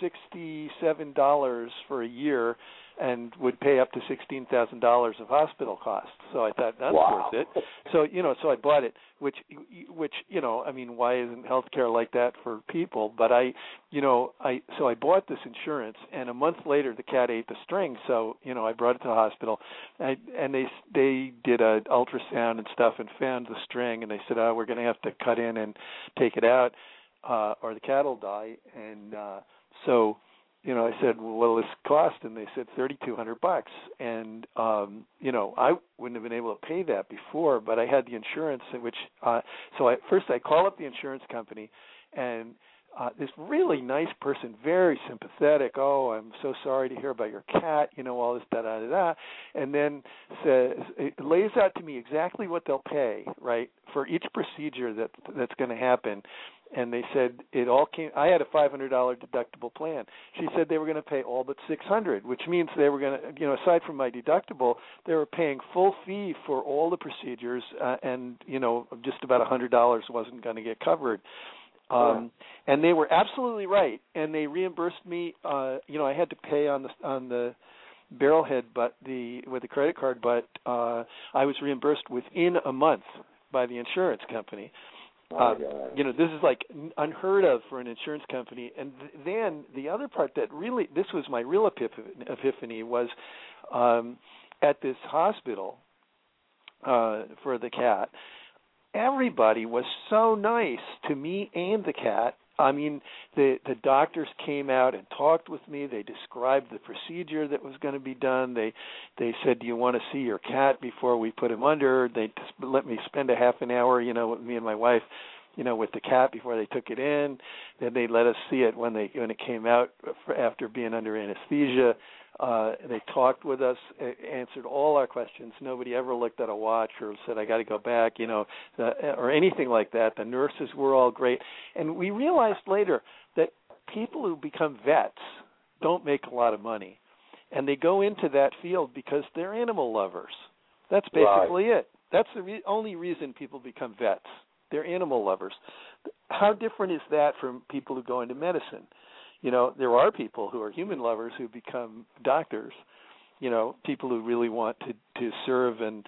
S14: $167 for a year, and would pay up to $16,000 of hospital costs. So I thought that's worth it. So so I bought it, which why isn't healthcare like that for people? But I bought this insurance, and a month later the cat ate the string. So I brought it to the hospital, and they did an ultrasound and stuff and found the string, and they said, we're going to have to cut in and take it out, or the cat will die. And so I said, well, what will this cost? And they said $3,200. And, I wouldn't have been able to pay that before, but I had the insurance, which, so I call up the insurance company, and this really nice person, very sympathetic. Oh, I'm so sorry to hear about your cat, all this, da-da-da-da. And then it lays out to me exactly what they'll pay, right, for each procedure that's going to happen. And they said I had a $500 deductible plan. She said they were going to pay all but $600, which means they were going to, aside from my deductible, they were paying full fee for all the procedures, and, just about $100 wasn't going to get covered. And they were absolutely right, and they reimbursed me. I had to pay on the barrelhead, with the credit card, but I was reimbursed within a month by the insurance company. This is like unheard of for an insurance company. And then the other part that really, this was my real epiphany, was at this hospital for the cat. Everybody was so nice to me and the cat. I mean, the doctors came out and talked with me. They described the procedure that was going to be done. They said, do you want to see your cat before we put him under? They let me spend a half an hour, with me and my wife, with the cat before they took it in. Then they let us see it when it came out after being under anesthesia. They talked with us, answered all our questions. Nobody ever looked at a watch or said, I got to go back, or anything like that. The nurses were all great. And we realized later that people who become vets don't make a lot of money. And they go into that field because they're animal lovers. That's basically it. That's the only reason people become vets. They're animal lovers. How different is that from people who go into medicine? There are people who are human lovers who become doctors, people who really want to serve and,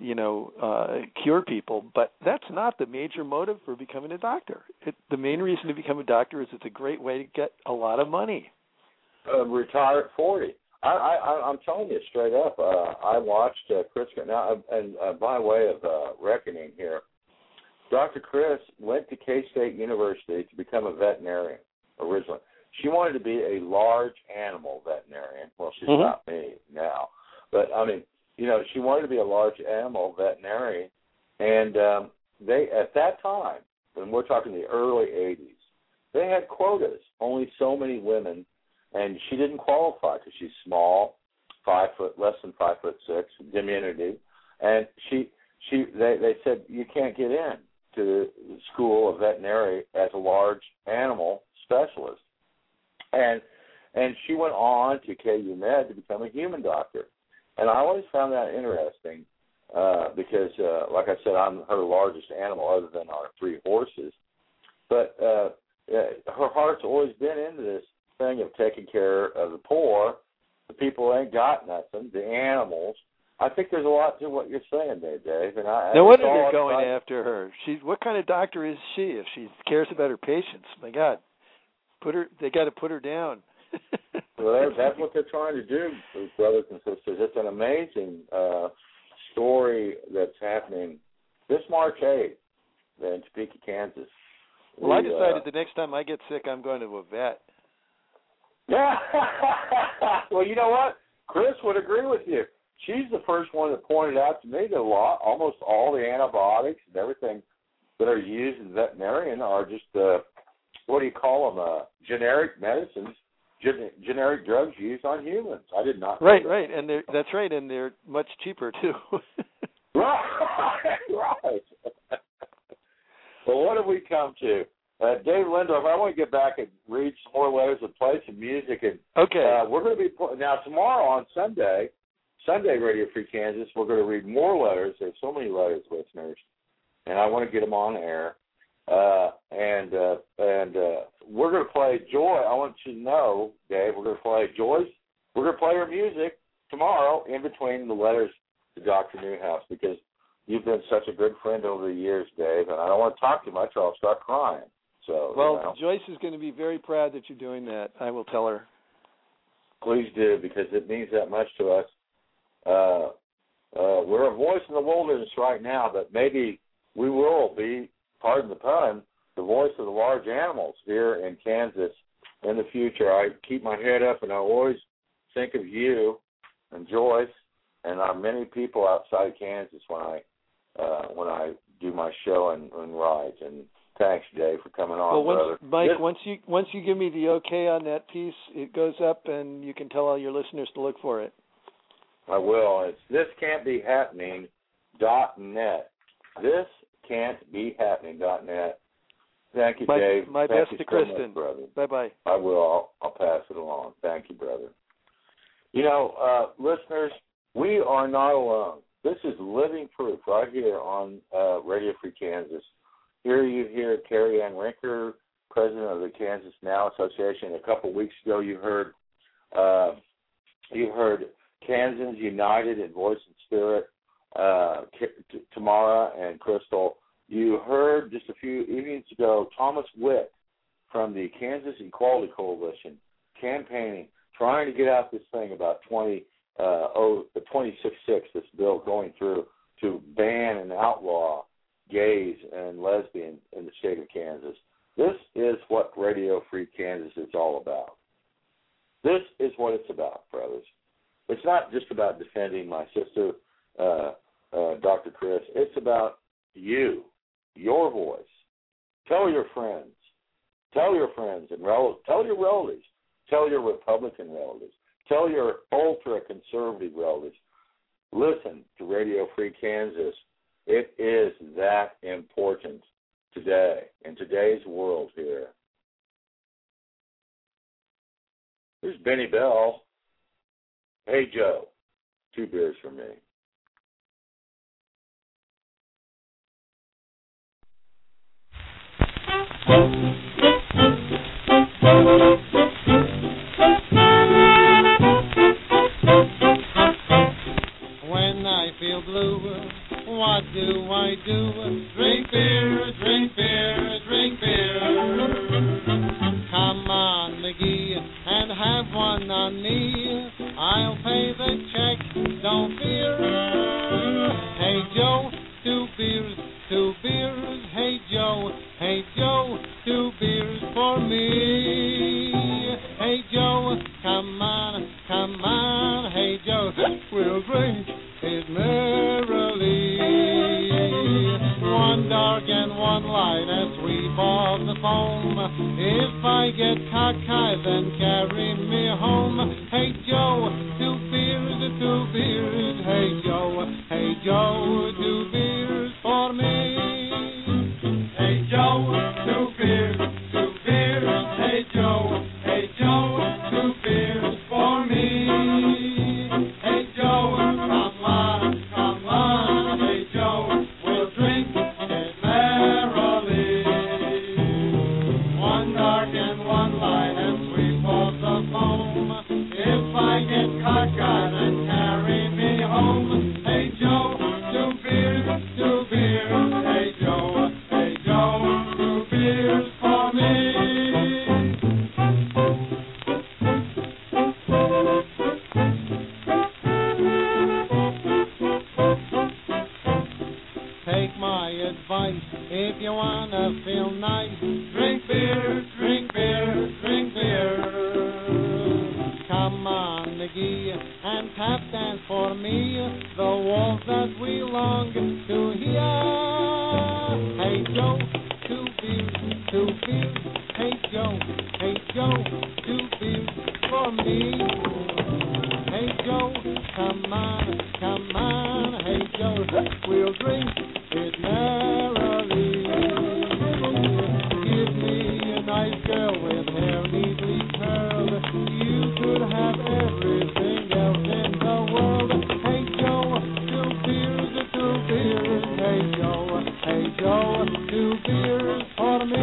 S14: cure people. But that's not the major motive for becoming a doctor. The main reason to become a doctor is it's a great way to get a lot of money.
S5: Retire at 40. I'm telling you straight up, I watched Chris now, and by way of reckoning here, Dr. Chris went to K-State University to become a veterinarian originally. She wanted to be a large animal veterinarian. Well, she's not me now. But, she wanted to be a large animal veterinarian. And they, at that time, and we're talking the early 80s, they had quotas, only so many women, and she didn't qualify because she's small, less than 5'6", diminutive. And they said, you can't get in to the school of veterinary as a large animal specialist. And she went on to KU Med to become a human doctor. And I always found that interesting because, like I said, I'm her largest animal other than our 3 horses. But her heart's always been into this thing of taking care of the poor, the people who ain't got nothing, the animals. I think there's a lot to what you're saying there, Dave. And no
S14: wonder they're going after her. What kind of doctor is she if she cares about her patients? My God. They got to put her down.
S5: Well, that's what they're trying to do, brothers and sisters. It's an amazing story that's happening this March 8th in Topeka, Kansas.
S14: Well, I decided the next time I get sick, I'm going to a vet.
S5: Yeah. Well, you know what? Chris would agree with you. She's the first one that pointed out to me that almost all the antibiotics and everything that are used in veterinarian are just what do you call them? Generic medicines, generic drugs used on humans. I did not.
S14: Right, and that's right, and they're much cheaper too.
S5: Right. Well, what have we come to? Dave Lindorf, I want to get back and read some more letters and play some music. And
S14: okay,
S5: we're going to be now tomorrow on Sunday Radio Free Kansas. We're going to read more letters. There's so many letters, listeners, and I want to get them on air. And we're going to play Joy. I want you to know, Dave, we're going to play Joyce. We're going to play her music tomorrow in between the letters to Dr. Newhouse because you've been such a good friend over the years, Dave, and I don't want to talk too much or I'll start crying. So,
S14: well, Joyce is going to be very proud that you're doing that. I will tell her.
S5: Please do, because it means that much to us. We're a voice in the wilderness right now, but maybe we will be, pardon the pun, the voice of the large animals here in Kansas in the future. I keep my head up, and I always think of you and Joyce and our many people outside of Kansas when I do my show and rides. And thanks, Dave, for coming on, brother.
S14: Mike, once you give me the okay on that piece, it goes up, and you can tell all your listeners to look for it.
S5: I will. It's thiscan'tbehappening.net. Thiscan'tbehappening.net. Thank you, Dave.
S14: My
S5: Thank
S14: best
S5: you
S14: to
S5: so
S14: Kristen.
S5: much, brother.
S14: Bye-bye.
S5: I will. I'll pass it along. Thank you, brother. You know, listeners, we are not alone. This is living proof right here on Radio Free Kansas. Here you hear Carrie Ann Rinker, president of the Kansas Now Association. A couple weeks ago, you heard Kansans United in voice and spirit, Tamara and Crystal. You heard just a few evenings ago Thomas Witt from the Kansas Equality Coalition campaigning, trying to get out this thing about 26.6, this bill going through to ban and outlaw gays and lesbians in the state of Kansas. This is what Radio Free Kansas is all about. This is what it's about, brothers. It's not just about defending my sister, Dr. Chris. It's about you, your voice. Tell your friends. Tell your friends and relatives. Tell your relatives. Tell your Republican relatives. Tell your ultra-conservative relatives. Listen to Radio Free Kansas. It is that important today, in today's world here. Here's Benny Bell. Hey, Joe, 2 beers for me.
S12: When I feel blue, what do I do? Drink beer, drink beer, drink beer. Come on, McGee, and have one on me. I'll pay the check, don't fear. Hey, Joe, 2 beers, 2 beers. Hey, Joe, 2 beers for me. Hey, Joe, come on, hey, Joe, we'll drink it merrily. One dark and one light as we bob the foam. If I get cockeyed, then carry me home. Hey, Joe, 2 beers, 2 beers. Hey, Joe, 2 beers for me. Hey, Joe, 2 beers, 2 beers. Hey, Joe, 2 beers for me. Hey, Joe, come on, hey, Joe, we'll drink it merrily. One dark and one light as we pour the foam. If I get cockeyed and carry me home. Hey, Joe, 2 beers, 2 beers. Hey, Joe, 2 beers for me. Take my advice, if you wanna feel nice, drink beer, drink beer, drink beer. Come on, McGee, and tap dance for me, the waltz that we long to hear. Hey, Joe, 2 beers, 2 beers. Hey, Joe, 2 beers for me. Hey, Joe, come on, hey, Joe, we'll drink it merrily. Give me a nice girl with hair neatly curled. You could have everything else in the world. Hey, Joe, 2 beers, 2 beers. Hey, Joe, 2 beers for me.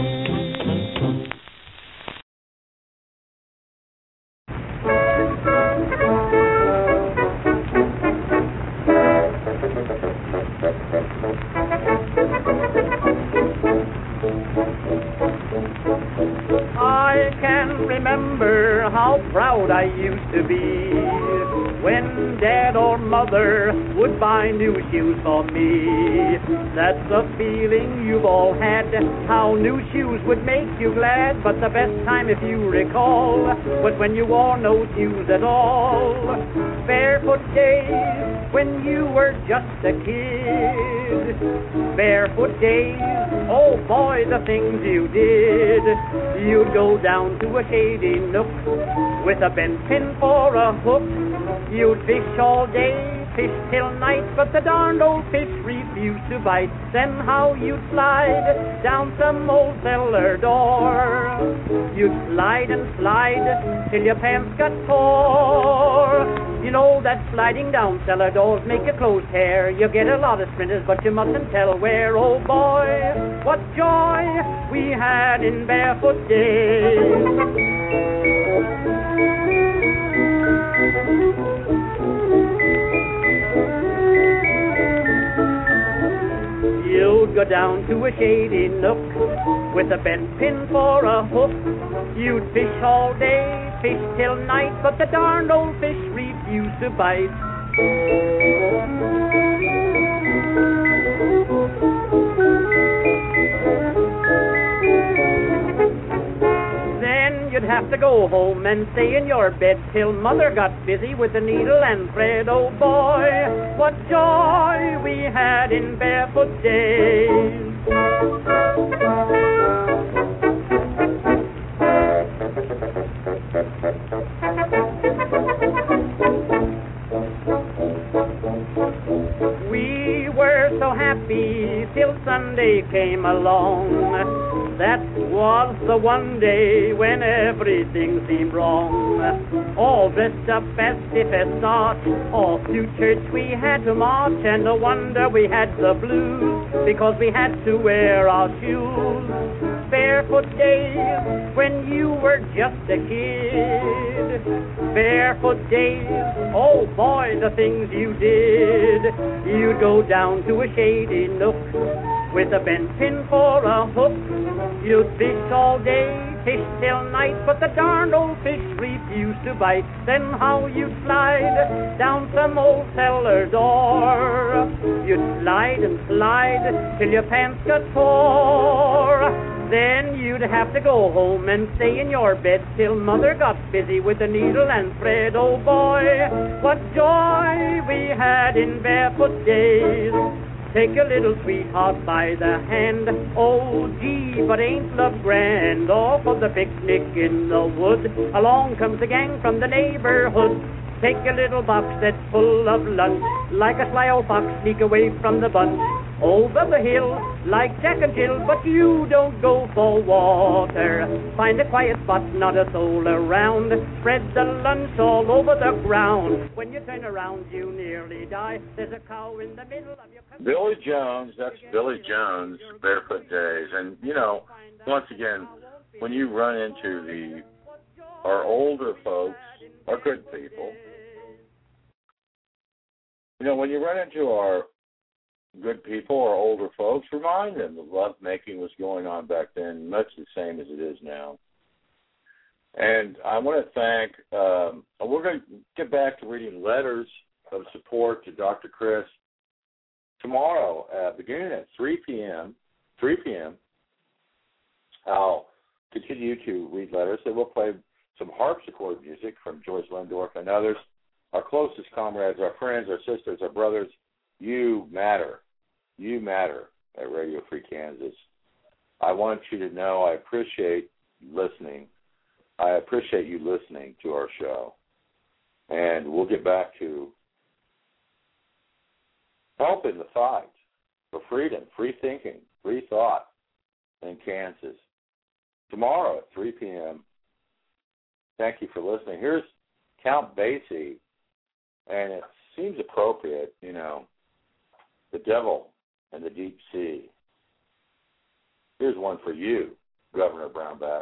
S6: I can remember how proud I used to be when dad or mother would buy new shoes for me. That's a feeling you've all had, how new shoes would make you glad. But the best time, if you recall, was when you wore no shoes at all. Barefoot days when you were just a kid. Barefoot days, oh boy, the things you did. You'd go down to a shady nook with a bent pin for a hook. You'd fish all day, fish till night, but the darned old fish refused to bite. Then how you'd slide down some old cellar door. You'd slide and slide till your pants got tore. You know that sliding down cellar doors make your clothes tear. You get a lot of sprinters, but you mustn't tell where. Oh boy, what joy we had in barefoot days. You'd go down to a shady nook with a bent pin for a hook. You'd fish all day, fish till night, but the darned old fish refused to bite. Then you'd have to go home and stay in your bed till mother got busy with the needle and thread. Oh boy, what joy we had in barefoot days. We were so happy till Sunday came along. That was the one day when everything seemed wrong. All dressed up as stiff as starch, off to church we had to march, and no wonder we had the blues, because we had to wear our shoes. Barefoot days when you were just a kid. Barefoot days, oh boy, the things you did. You'd go down to a shady nook with a bent pin for a hook. You'd fish all day, fish till night, but the darned old fish refused to bite. Then how you'd slide down some old cellar door. You'd slide and slide till your pants got tore. Then you'd have to go home and stay in your bed till mother got busy with the needle and thread. Oh boy, what joy we had in barefoot days. Take a little sweetheart by the hand. Oh, gee, but ain't love grand? Off of the picnic in the wood, along comes a gang from the neighborhood. Take a little box that's full of lunch. Like a sly old fox, sneak away from the bunch. Over the hill, like Jack and Jill, but you don't go for water. Find a quiet spot, not a soul around. Spread the lunch all over the ground. When you turn around, you nearly die. There's a cow in the middle of your...
S5: Billy Jones, that's Billy Jones, Barefoot Days. And, you know, once again, when you run into our older folks, our good people, you know, when you run into our good people or older folks, remind them the love making was going on back then, much the same as it is now. And I want to thank, we're going to get back to reading letters of support to Dr. Chris tomorrow, beginning at 3 p.m. I'll continue to read letters, and we'll play some harpsichord music from Joyce Lindorf and others. Our closest comrades, our friends, our sisters, our brothers, you matter. You matter at Radio Free Kansas. I want you to know I appreciate listening. I appreciate you listening to our show. And we'll get back to helping the fight for freedom, free thinking, free thought in Kansas. Tomorrow at 3 p.m. Thank you for listening. Here's Count Basie, and it seems appropriate, you know, the devil and the deep sea. Here's one for you, Governor Brownback.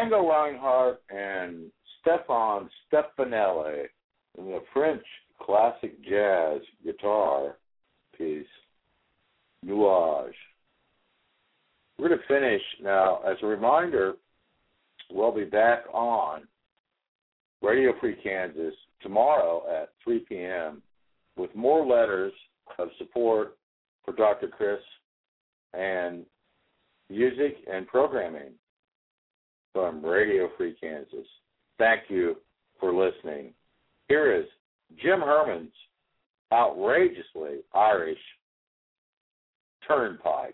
S5: Django Reinhardt and Stefan Stefanelli in the French classic jazz guitar piece, Nuage. We're going to finish now. As a reminder, we'll be back on Radio Free Kansas tomorrow at 3 p.m. with more letters of support for Dr. Chris and music and programming from Radio Free Kansas. Thank you for listening. Here is Jim Herman's outrageously Irish Turnpike.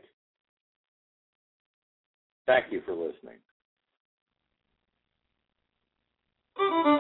S5: Thank you for listening.